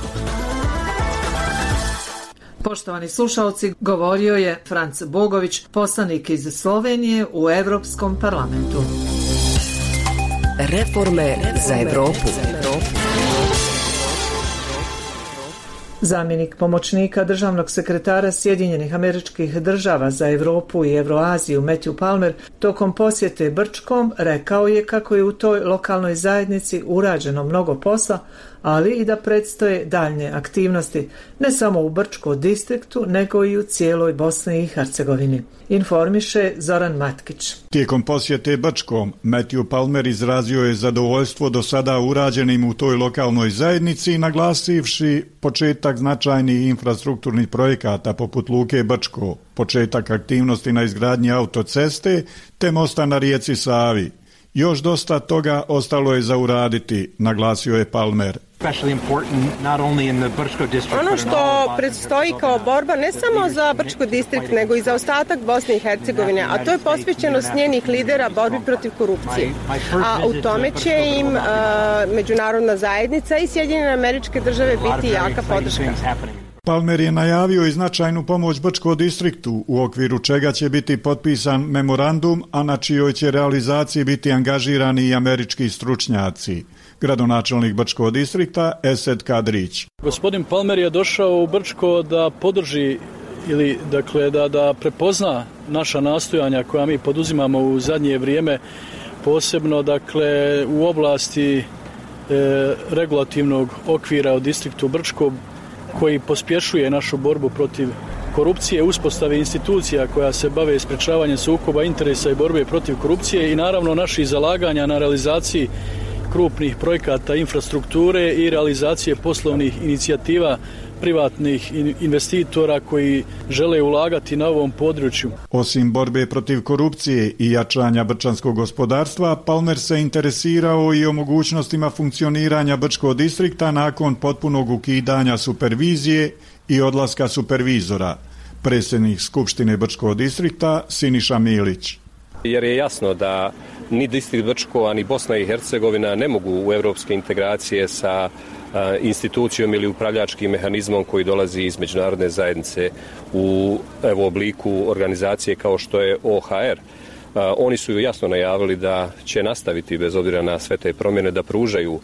Poštovani slušalci, govorio je Franc Bogović, poslanik iz Slovenije u Europskom parlamentu.
Reforme za Evropu.
Zamjenik pomoćnika državnog sekretara Sjedinjenih Američkih Država za Europu i Euroaziju Matthew Palmer tokom posjete Brčkom rekao je kako je u toj lokalnoj zajednici urađeno mnogo posla, ali i da predstoje daljnje aktivnosti, ne samo u Brčko distriktu, nego i u cijeloj Bosni i Hercegovini. Informiše Zoran Matkić.
Tijekom posjete Brčkom, Matthew Palmer izrazio je zadovoljstvo do sada urađenim u toj lokalnoj zajednici, naglasivši početak značajnih infrastrukturnih projekata poput Luke Brčko, početak aktivnosti na izgradnji autoceste te mosta na rijeci Savi. Još dosta toga ostalo je za uraditi, naglasio je Palmer.
Ono što predstoji kao borba ne samo za Brčko distrikt, nego i za ostatak Bosne i Hercegovine, a to je posvećenost njenih lidera borbi protiv korupcije. A u tome će im uh, međunarodna zajednica i Sjedinjene Američke Države biti jaka podrška.
Palmer je najavio i značajnu pomoć Brčko distriktu, u okviru čega će biti potpisan memorandum, a na čijoj će realizaciji biti angažirani i američki stručnjaci. Gradonačelnik Brčko distrikta Esed Kadrić.
Gospodin Palmer je došao u Brčko da podrži ili dakle da, da prepozna naša nastojanja koja mi poduzimamo u zadnje vrijeme, posebno dakle u oblasti e, regulativnog okvira u distriktu Brčko, koji pospješuje našu borbu protiv korupcije, uspostave institucija koja se bave sprečavanjem sukoba interesa i borbe protiv korupcije i naravno naših zalaganja na realizaciji krupnih projekata infrastrukture i realizacije poslovnih inicijativa privatnih investitora koji žele ulagati na ovom području.
Osim borbe protiv korupcije i jačanja brčanskog gospodarstva, Palmer se interesirao i o mogućnostima funkcioniranja Brčko distrikta nakon potpunog ukidanja supervizije i odlaska supervizora. Predsjednik Skupštine Brčko distrikta Siniša Milić.
Jer je jasno da ni distrikt Brčko, ni Bosna i Hercegovina ne mogu u europske integracije sa institucijom ili upravljačkim mehanizmom koji dolazi iz međunarodne zajednice u evo, obliku organizacije kao što je O H R. Oni su jasno najavili da će nastaviti bez obzira na sve te promjene da pružaju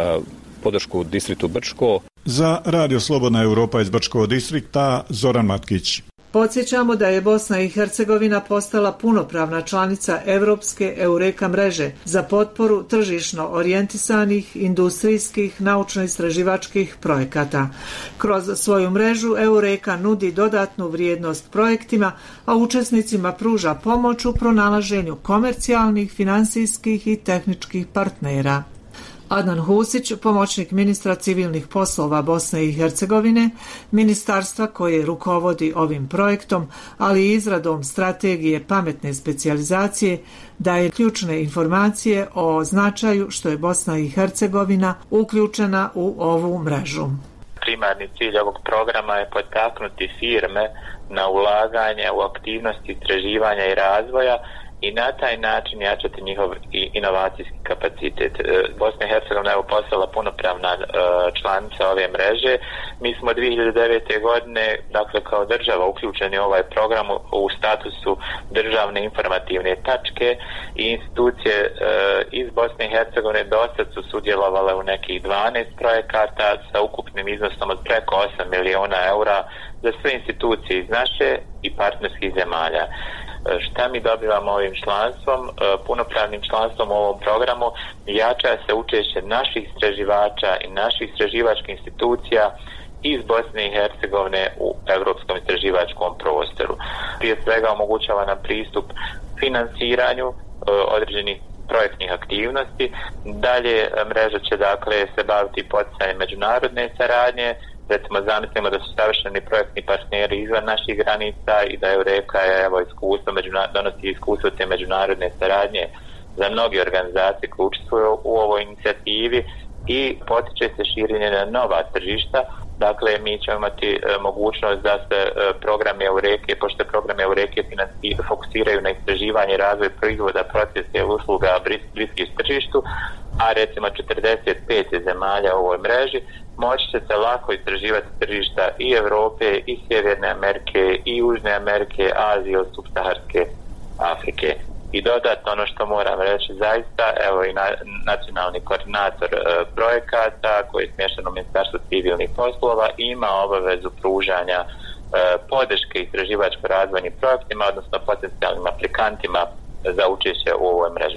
podršku distriktu Brčko.
Za Radio Slobodna Europa iz Brčkog distrikta Zoran Matkić.
Podsjećamo da je Bosna i Hercegovina postala punopravna članica Europske Eureka mreže za potporu tržišno orijentisanih, industrijskih, naučno-istraživačkih projekata. Kroz svoju mrežu Eureka nudi dodatnu vrijednost projektima, a učesnicima pruža pomoć u pronalaženju komercijalnih, financijskih i tehničkih partnera. Adnan Husić, pomoćnik ministra civilnih poslova Bosne i Hercegovine, ministarstva koje rukovodi ovim projektom, ali i izradom strategije pametne specijalizacije, daje ključne informacije o značaju što je Bosna i Hercegovina uključena u ovu mrežu.
Primarni cilj ovog programa je potaknuti firme na ulaganje u aktivnosti istraživanja i razvoja i na taj način jačati njihov inovacijski kapacitet. Bosna i Hercegovina je postala punopravna članica ove mreže. Mi smo dvije hiljade devete. godine, dakle kao država, uključeni u ovaj program u statusu državne informativne tačke i institucije iz Bosne i Hercegovine dosad su sudjelovale u nekih dvanaest projekata sa ukupnim iznosom od preko osam miliona eura za sve institucije iz naše i partnerskih zemalja. Šta mi dobivamo ovim članstvom? Punopravnim članstvom u ovom programu jača se učešće naših istraživača i naših istraživačkih institucija iz Bosne i Hercegovine u europskom istraživačkom prostoru. Prije svega omogućava nam pristup financiranju određenih projektnih aktivnosti. Dalje mreža će dakle se baviti poticanjem međunarodne saradnje. Recimo, zamislimo da su savršeni projektni partneri izvan naših granica i da Eureka je evo, iskustvo, donosi iskustvo te međunarodne saradnje za mnoge organizacije koje učestvuju u ovoj inicijativi i potiče se širenje na nova tržišta. Dakle, mi ćemo imati e, mogućnost da se e, programe Eureke, pošto programe Eureke fokusiraju na istraživanje i razvoj proizvoda, procesa i usluga bliskih tržištu, a recimo četrdeset pet zemalja u ovoj mreži, moći će se lako istraživati tržišta i Europe, i Sjeverne Amerike, i Južne Amerike, Azije, od subsaharske Afrike. I dodatno ono što moram reći zaista, evo i na, nacionalni koordinator e, projekata koji je smješten u Ministarstvu civilnih poslova ima obavezu pružanja e, podrške istraživačko-razvojnim projektima, odnosno potencijalnim aplikantima za učešće u ovoj mreži.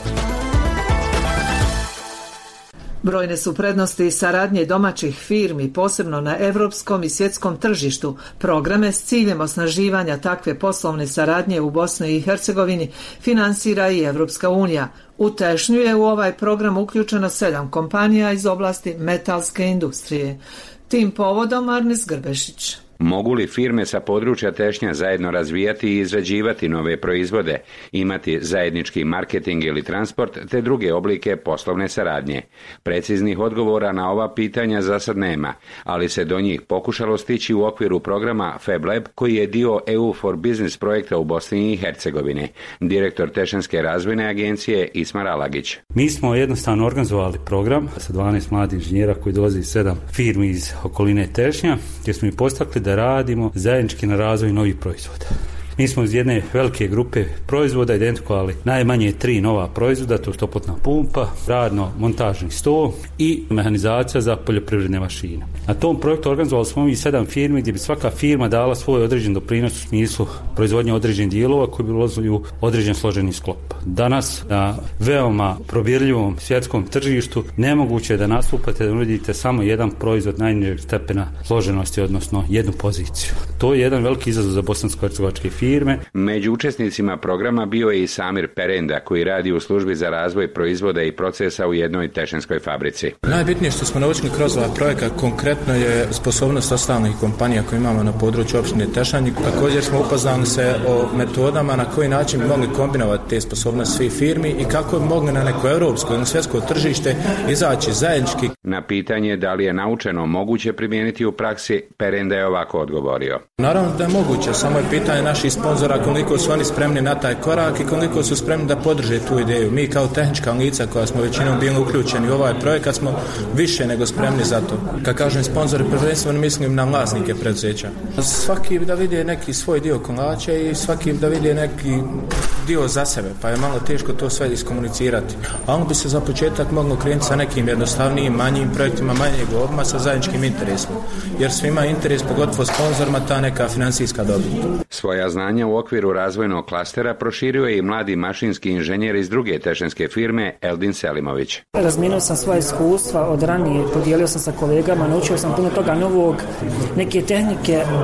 Brojne su prednosti saradnje domaćih firmi, posebno na evropskom i svjetskom tržištu. Programe s ciljem osnaživanja takve poslovne saradnje u Bosni i Hercegovini finansira i Evropska unija. U Tešnju je u ovaj program uključeno sedam kompanija iz oblasti metalske industrije. Tim povodom Arnis Grbešić.
Mogu li firme sa područja Tešnja zajedno razvijati i izrađivati nove proizvode, imati zajednički marketing ili transport, te druge oblike poslovne saradnje? Preciznih odgovora na ova pitanja za sad nema, ali se do njih pokušalo stići u okviru programa FabLab, koji je dio E U for Business projekta u Bosni i Hercegovini. Direktor Tešanske razvojne agencije Ismar Alagić.
Mi smo jednostavno organizovali program sa dvanaest mladih inženjera koji dolazi iz sedam firmi iz okoline Tešnja, gdje smo i postakli da radimo zajednički na razvoju novih proizvoda. Mi smo iz jedne velike grupe proizvoda identifikovali najmanje tri nova proizvoda, to je toplotna pumpa, radno-montažni stol i mehanizacija za poljoprivredne mašine. Na tom projektu organizovali smo i sedam firmi gdje bi svaka firma dala svoj određen doprinos u smislu proizvodnje određenih dijelova koji bi ulazili u određen složeni sklop. Danas na veoma probirljivom svjetskom tržištu nemoguće je da nastupate da nudite samo jedan proizvod najnižeg stepena složenosti, odnosno jednu poziciju. To je jedan veliki izazov za bosansko-hercegovačke firme.
Među učesnicima programa bio je i Samir Perenda, koji radi u službi za razvoj proizvoda i procesa u jednoj tešanskoj fabrici.
Najbitnije što smo naučili kroz ovaj projekat konkretno je sposobnost ostalih kompanija koje imamo na području opštine Tešanj. Također smo upoznali se o metodama na koji način bi mogli kombinovati te sposobnosti svih firmi i kako bi mogli na neko europsko ili svjetsko tržište izaći zajednički.
Na pitanje da li je naučeno moguće primijeniti u praksi, Perenda je ovako odgovorio.
Naravno da je moguće, samo je pitanje naših sponzora koliko su oni spremni na taj korak i koliko su spremni da podrže tu ideju. Mi kao tehnička lica koja smo većinom bili uključeni u ovaj projekat smo više nego spremni za to. Kad kažem sponzori, prvenstveno mislim na vlasnike preduzeća. Svaki da vidi neki svoj dio kolača i svaki da vidi neki dio za sebe, pa je malo teško to sve iskomunicirati. A on bi se za početak moglo krenuti sa nekim jednostavnijim, manjim projektima, manjeg obima sa zajedničkim interesom. Jer svima interes, pogotovo sponzorima, ta neka financijska dobit.
Svoja znanja u okviru razvojnog klastera proširio je i mladi mašinski inženjer iz druge tešnjske firme Eldin Selimović.
Razmijenio sam svoje iskustva od ranije, podijelio sam sa kolegama, naučio sam puno toga novog, neke tehnike e,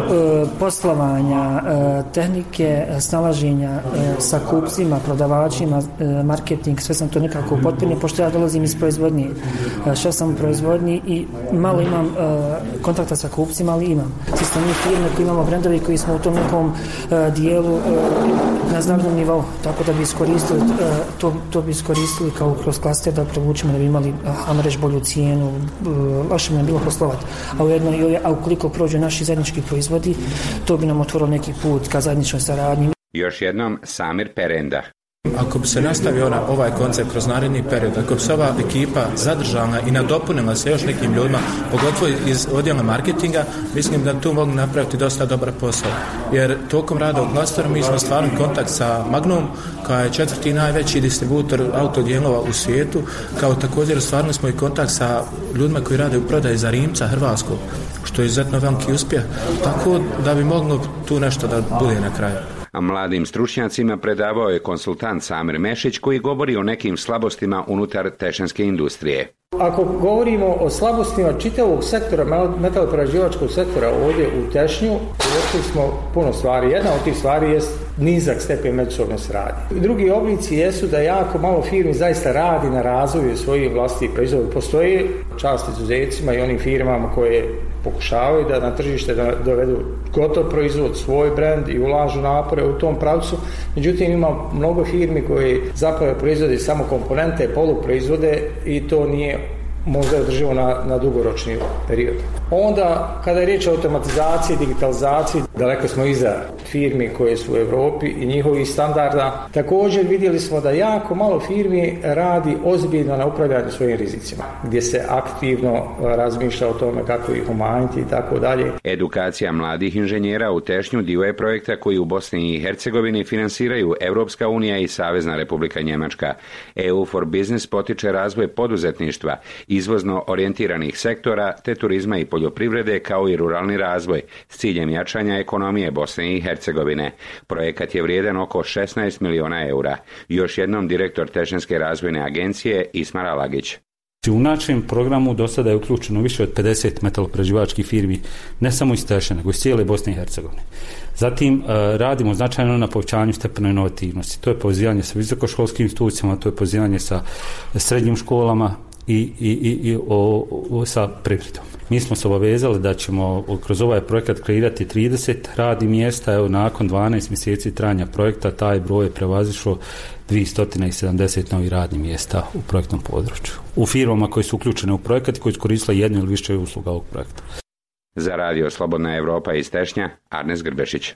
poslovanja, e, tehnike snalaženja e, sa kupcima, prodavačima, e, marketing, sve sam to nekako upotpunio, pošto ja dolazim iz proizvodnje. E, šef sam u proizvodnji i malo imam e, kontakta sa kupcima, ali imam. Svi smo mi firme koji imamo brendovi koji smo u tom nekom e, dijelu e, na znatnom nivou, tako da bi iskoristili e, to, to bi iskoristili kao kroz klaster da provučimo, da bi imali, ajmo reći, bolju cijenu, e, lakše mi je bilo poslovati. A ujedno, a ukoliko prođu naši zajednički proizvodi, to bi nam otvorilo neki put ka zajedničnoj saradnji.
Još jednom Samir Perenda.
Ako bi se nastavio ona, ovaj koncept kroz naredni period, ako bi se ova ekipa zadržala i nadopunila se još nekim ljudima, pogotovo iz odjela marketinga, mislim da tu mogu napraviti dosta dobar posao. Jer tokom rada u klasteru mi smo stvarno kontakt sa Magnum, koja je četvrti najveći distributor autodijelova u svijetu, kao također stvarno smo i kontakt sa ljudima koji rade u prodaji za Rimca, Hrvatskog, što je izuzetno veliki uspjeh, tako da bi moglo tu nešto da bude na kraju.
A mladim stručnjacima predavao je konsultant Samir Mešić koji govori o nekim slabostima unutar tešnjske industrije.
Ako govorimo o slabostima čitavog sektora, metaloprerađivačkog sektora ovdje u Tešnju, uočili smo puno stvari. Jedna od tih stvari je nizak stepen međusobne saradnje. Drugi oblici jesu da jako malo firmi zaista radi na razvoju svojih vlastitih proizvoda. Postoji čast izuzecima i onim firmama koje pokušavaju da na tržište da dovedu gotov proizvod, svoj brend i ulažu napore u tom pravcu. Međutim, ima mnogo firmi koji zapravo proizvode samo komponente, poluproizvode i to nije možda održivo na, na dugoročni period. Onda, kada je riječ o automatizaciji, digitalizaciji, daleko smo iza firmi koje su u Europi i njihovih standarda. Također vidjeli smo da jako malo firmi radi ozbiljno na upravljanju svojim rizicima, gdje se aktivno razmišlja o tome kako ih umanjiti i tako dalje.
Edukacija mladih inženjera u Tešnju dio je projekta koji u Bosni i Hercegovini finansiraju Europska unija i Savezna Republika Njemačka. E U for Business potiče razvoj poduzetništva, izvozno orijentiranih sektora te turizma i poljoprivrede kao i ruralni razvoj s ciljem jačanja ekonomije Bosne i Hercegovine. Projekat je vrijedan oko šesnaest miliona eura. Još jednom direktor Tešnjanske razvojne agencije Ismar Alagić.
U našem programu do sada je uključeno više od pedeset metaloprerađivačkih firmi, ne samo iz Tešnja, nego iz cijele Bosne i Hercegovine. Zatim radimo značajno na povećanju stepena inovativnosti. To je povezivanje sa visokoškolskim institucijama, to je povezivanje sa srednjim školama i, i, i, i o, o, sa privredom. Mi smo se obavezali da ćemo kroz ovaj projekat kreirati trideset radnih mjesta. Evo, nakon dvanaest mjeseci trajanja projekta taj broj je prevazišao dvjesto sedamdeset novih radnih mjesta u projektnom području. U firmama koji su uključene u projekat i koji su koristile jednu ili više usluga ovog projekta.
Za radio Slobodna Evropa iz Tešnja, Arnes Grbešić.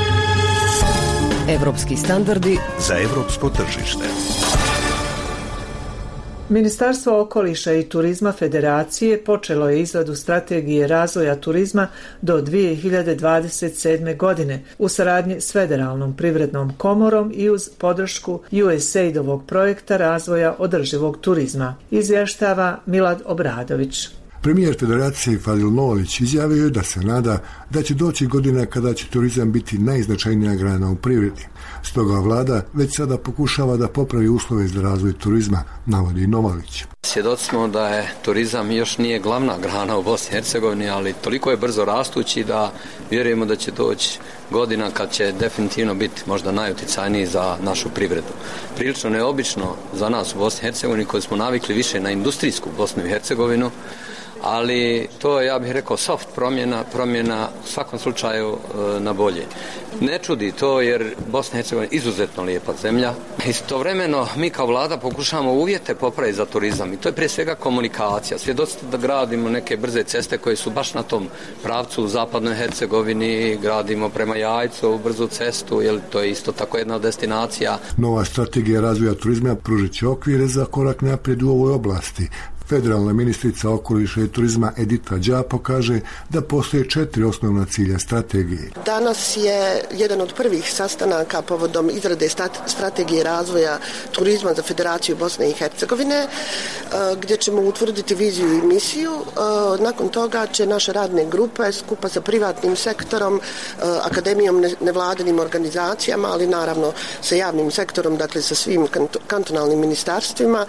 Evropski standardi
za evropsko tržište.
Ministarstvo okoliša i turizma Federacije počelo je izradu strategije razvoja turizma do dvije hiljade dvadeset sedme. godine u saradnji s Federalnom privrednom komorom i uz podršku U S A I D-ovog projekta razvoja održivog turizma, izvještava Milad Obradović.
Premijer Federacije Fadil Novović izjavio je da se nada da će doći godina kada će turizam biti najznačajnija grana u privredi. Stoga vlada već sada pokušava da popravi uslove za razvoj turizma, navodi Novović.
Svjedoci smo da je turizam još nije glavna grana u Bosni i Hercegovini, ali toliko je brzo rastući da vjerujemo da će doći godina kad će definitivno biti možda najuticajniji za našu privredu. Prilično neobično za nas u Bosni i Hercegovini koji smo navikli više na industrijsku Bosnu i Hercegovinu, ali to je, ja bih rekao, soft promjena, promjena u svakom slučaju na bolje. Ne čudi to jer Bosna i Hercegovina je izuzetno lijepa zemlja. Istovremeno mi kao vlada pokušavamo uvjete popraviti za turizam i to je prije svega komunikacija. Svjedoci da gradimo neke brze ceste koje su baš na tom pravcu u zapadnoj Hercegovini, gradimo prema Jajcu brzu cestu, jer to je isto tako jedna od destinacija.
Nova strategija razvoja turizma pružit će okvire za korak naprijed u ovoj oblasti. Federalna ministrica okoliša i turizma Edita Đapo kaže da postoje četiri osnovna cilja strategije.
Danas je jedan od prvih sastanaka povodom izrade strategije razvoja turizma za Federaciju Bosne i Hercegovine, gdje ćemo utvrditi viziju i misiju. Nakon toga će naše radne grupe skupa sa privatnim sektorom, akademijom, nevladinim organizacijama, ali naravno sa javnim sektorom, dakle sa svim kantonalnim ministarstvima,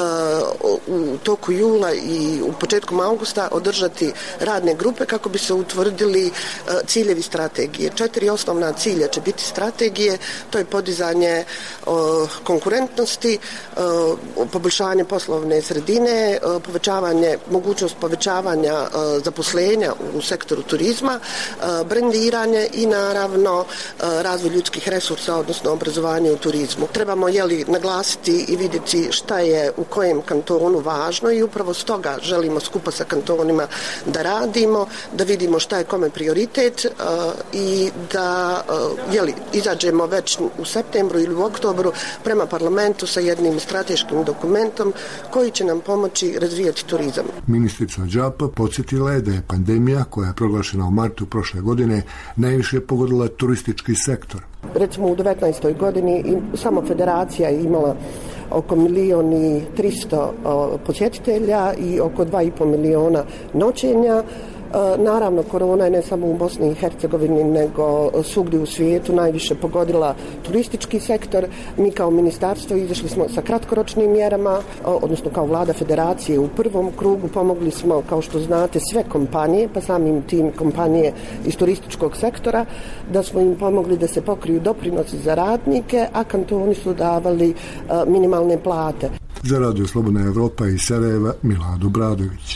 u toku jula i u početkom augusta održati radne grupe kako bi se utvrdili ciljevi strategije. Četiri osnovna cilja će biti strategije, to je podizanje konkurentnosti, poboljšanje poslovne sredine, povećavanje, mogućnost povećavanja zaposlenja u sektoru turizma, brendiranje i naravno razvoj ljudskih resursa, odnosno obrazovanje u turizmu. Trebamo jeli naglasiti i vidjeti šta je u kojem kantonu važno i upravo stoga želimo skupa sa kantonima da radimo, da vidimo šta je kome prioritet i da jeli, izađemo već u septembru ili u oktobru prema parlamentu sa jednim strateškim dokumentom koji će nam pomoći razvijati turizam.
Ministrica Đapa podsjetila je da je pandemija koja je proglašena u martu prošle godine najviše pogodila turistički sektor.
Recimo u devetnaestoj godini samo federacija je imala oko milijon i tristo posjetitelja i oko dva i pol miliona noćenja. Naravno, korona je ne samo u Bosni i Hercegovini, nego svugdje u svijetu najviše pogodila turistički sektor. Mi kao ministarstvo izašli smo sa kratkoročnim mjerama, odnosno kao vlada federacije u prvom krugu pomogli smo, kao što znate, sve kompanije, pa samim tim kompanije iz turističkog sektora, da smo im pomogli da se pokriju doprinosi za radnike, a kantoni su davali minimalne plate.
Za Radio Slobodna Evropa iz Sarajeva, Milado Bradović.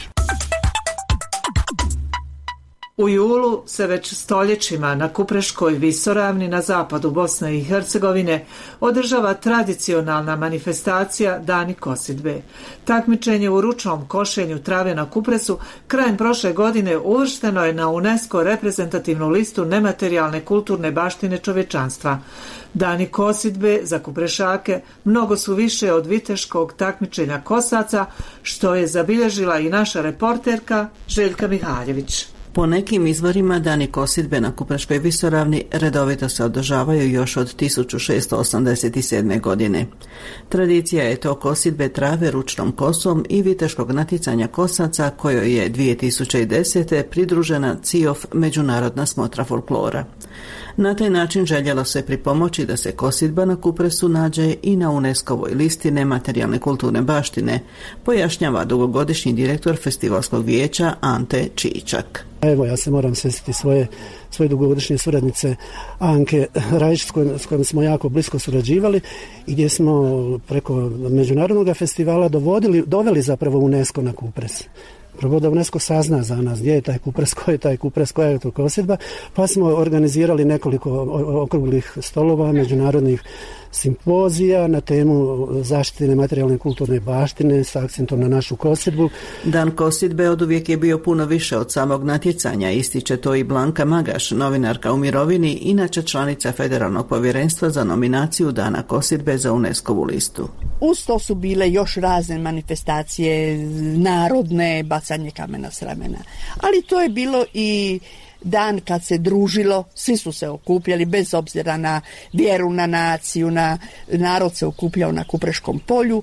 U julu se već stoljećima na Kupreškoj visoravni na zapadu Bosne i Hercegovine održava tradicionalna manifestacija Dani kosidbe. Takmičenje u ručnom košenju trave na Kupresu krajem prošle godine uvršteno je na UNESCO reprezentativnu listu nematerijalne kulturne baštine čovječanstva. Dani kosidbe za Kuprešake mnogo su više od viteškog takmičenja kosaca, što je zabilježila i naša reporterka Željka Mihaljević.
Po nekim izvorima dani kosidbe na Kupreškoj visoravni redovito se održavaju još od tisuću šesto osamdeset sedme. godine. Tradicija je to kosidbe trave ručnom kosom i viteškog natjecanja kosaca kojoj je dvije tisuće desete. pridružena C I O F Međunarodna smotra folklora. Na taj način željelo se pripomoći da se kosidba na Kupresu nađe i na UNESCO-voj listi nematerijalne kulturne baštine, pojašnjava dugogodišnji direktor festivalskog vijeća Ante Čičak.
Evo, ja se moram sjetiti svoje, svoje dugogodišnje suradnice Anke Rajić s kojom, s kojom smo jako blisko surađivali i gdje smo preko međunarodnog festivala dovodili, doveli zapravo UNESCO na Kupres. Prvo da UNESCO sazna za nas gdje je taj Kupres, ko je taj Kupres, koja je to kosidba, pa smo organizirali nekoliko okruglih stolova, međunarodnih simpozija na temu zaštite nematerijalne kulturne baštine s akcentom na našu kosidbu.
Dan kosidbe oduvijek je bio puno više od samog natjecanja, ističe to i Blanka Magaš, novinarka u mirovini, inače članica Federalnog povjerenstva za nominaciju Dana kosidbe za UNESCO-vu listu.
Uz to su bile još razne manifestacije, narodne, bacanje kamena s ramena. Ali to je bilo i dan kad se družilo, svi su se okupljali bez obzira na vjeru, na naciju, na narod se okupljao na Kupreškom polju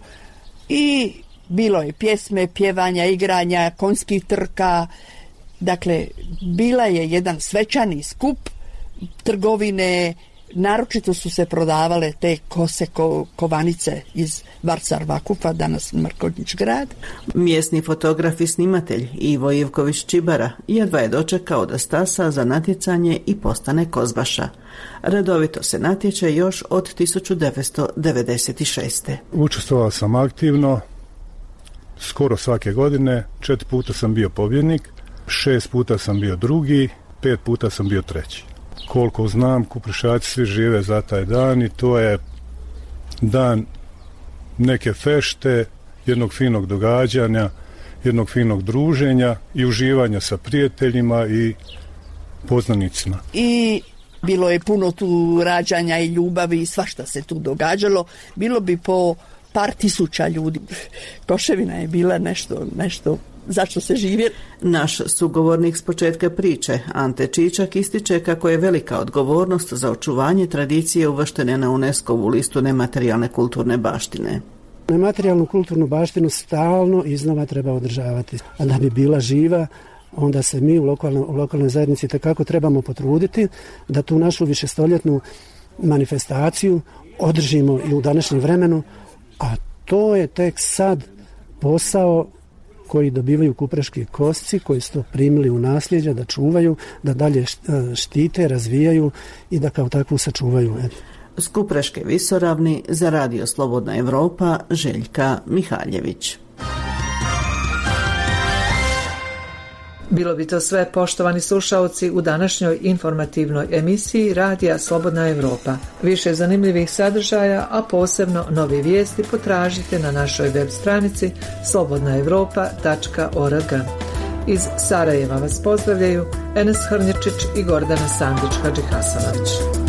i bilo je pjesme, pjevanja, igranja, konjskih trka. Dakle, bila je jedan svečani skup, trgovine, naročito su se prodavale te kose ko, kovanice iz Varcar Vakufa, danas Mrkonjić grad.
Mjesni fotograf i snimatelj Ivo Ivković Čibara jedva je dočekao da stasa za natjecanje i postane kozbaša. Redovito se natječe još od tisuću devetsto devedeset šeste.
Učestvovao sam aktivno, skoro svake godine, četiri puta sam bio pobjednik, šest puta sam bio drugi, pet puta sam bio treći. Koliko znam, Kuprešaci svi žive za taj dan i to je dan neke fešte, jednog finog događanja, jednog finog druženja i uživanja sa prijateljima i poznanicima.
I bilo je puno tu rađanja i ljubavi i svašta se tu događalo. Bilo bi po par tisuća ljudi. Koševina je bila nešto, nešto zašto se živi.
Naš sugovornik s početka priče, Ante Čičak, ističe kako je velika odgovornost za očuvanje tradicije uvrštene na UNESCO-vu listu nematerijalne kulturne baštine.
Nematerijalnu kulturnu baštinu stalno iznova treba održavati. A da bi bila živa, onda se mi u lokalnoj, u lokalnoj zajednici takako trebamo potruditi da tu našu višestoljetnu manifestaciju održimo i u današnjem vremenu, a to je tek sad posao koji dobivaju kupreški kosci, koji su to primili u nasljeđe, da čuvaju, da dalje štite, razvijaju i da kao takvu sačuvaju.
S Kupreške visoravni za Radio Slobodna Evropa, Željka Mihaljević.
Bilo bi to sve, poštovani slušaoci, u današnjoj informativnoj emisiji Radija Slobodna Evropa. Više zanimljivih sadržaja, a posebno novi vijesti potražite na našoj web stranici slobodna evropa tačka org. Iz Sarajeva vas pozdravljaju Enes Hrnječić i Gordana Sandić-Hadžihasanović.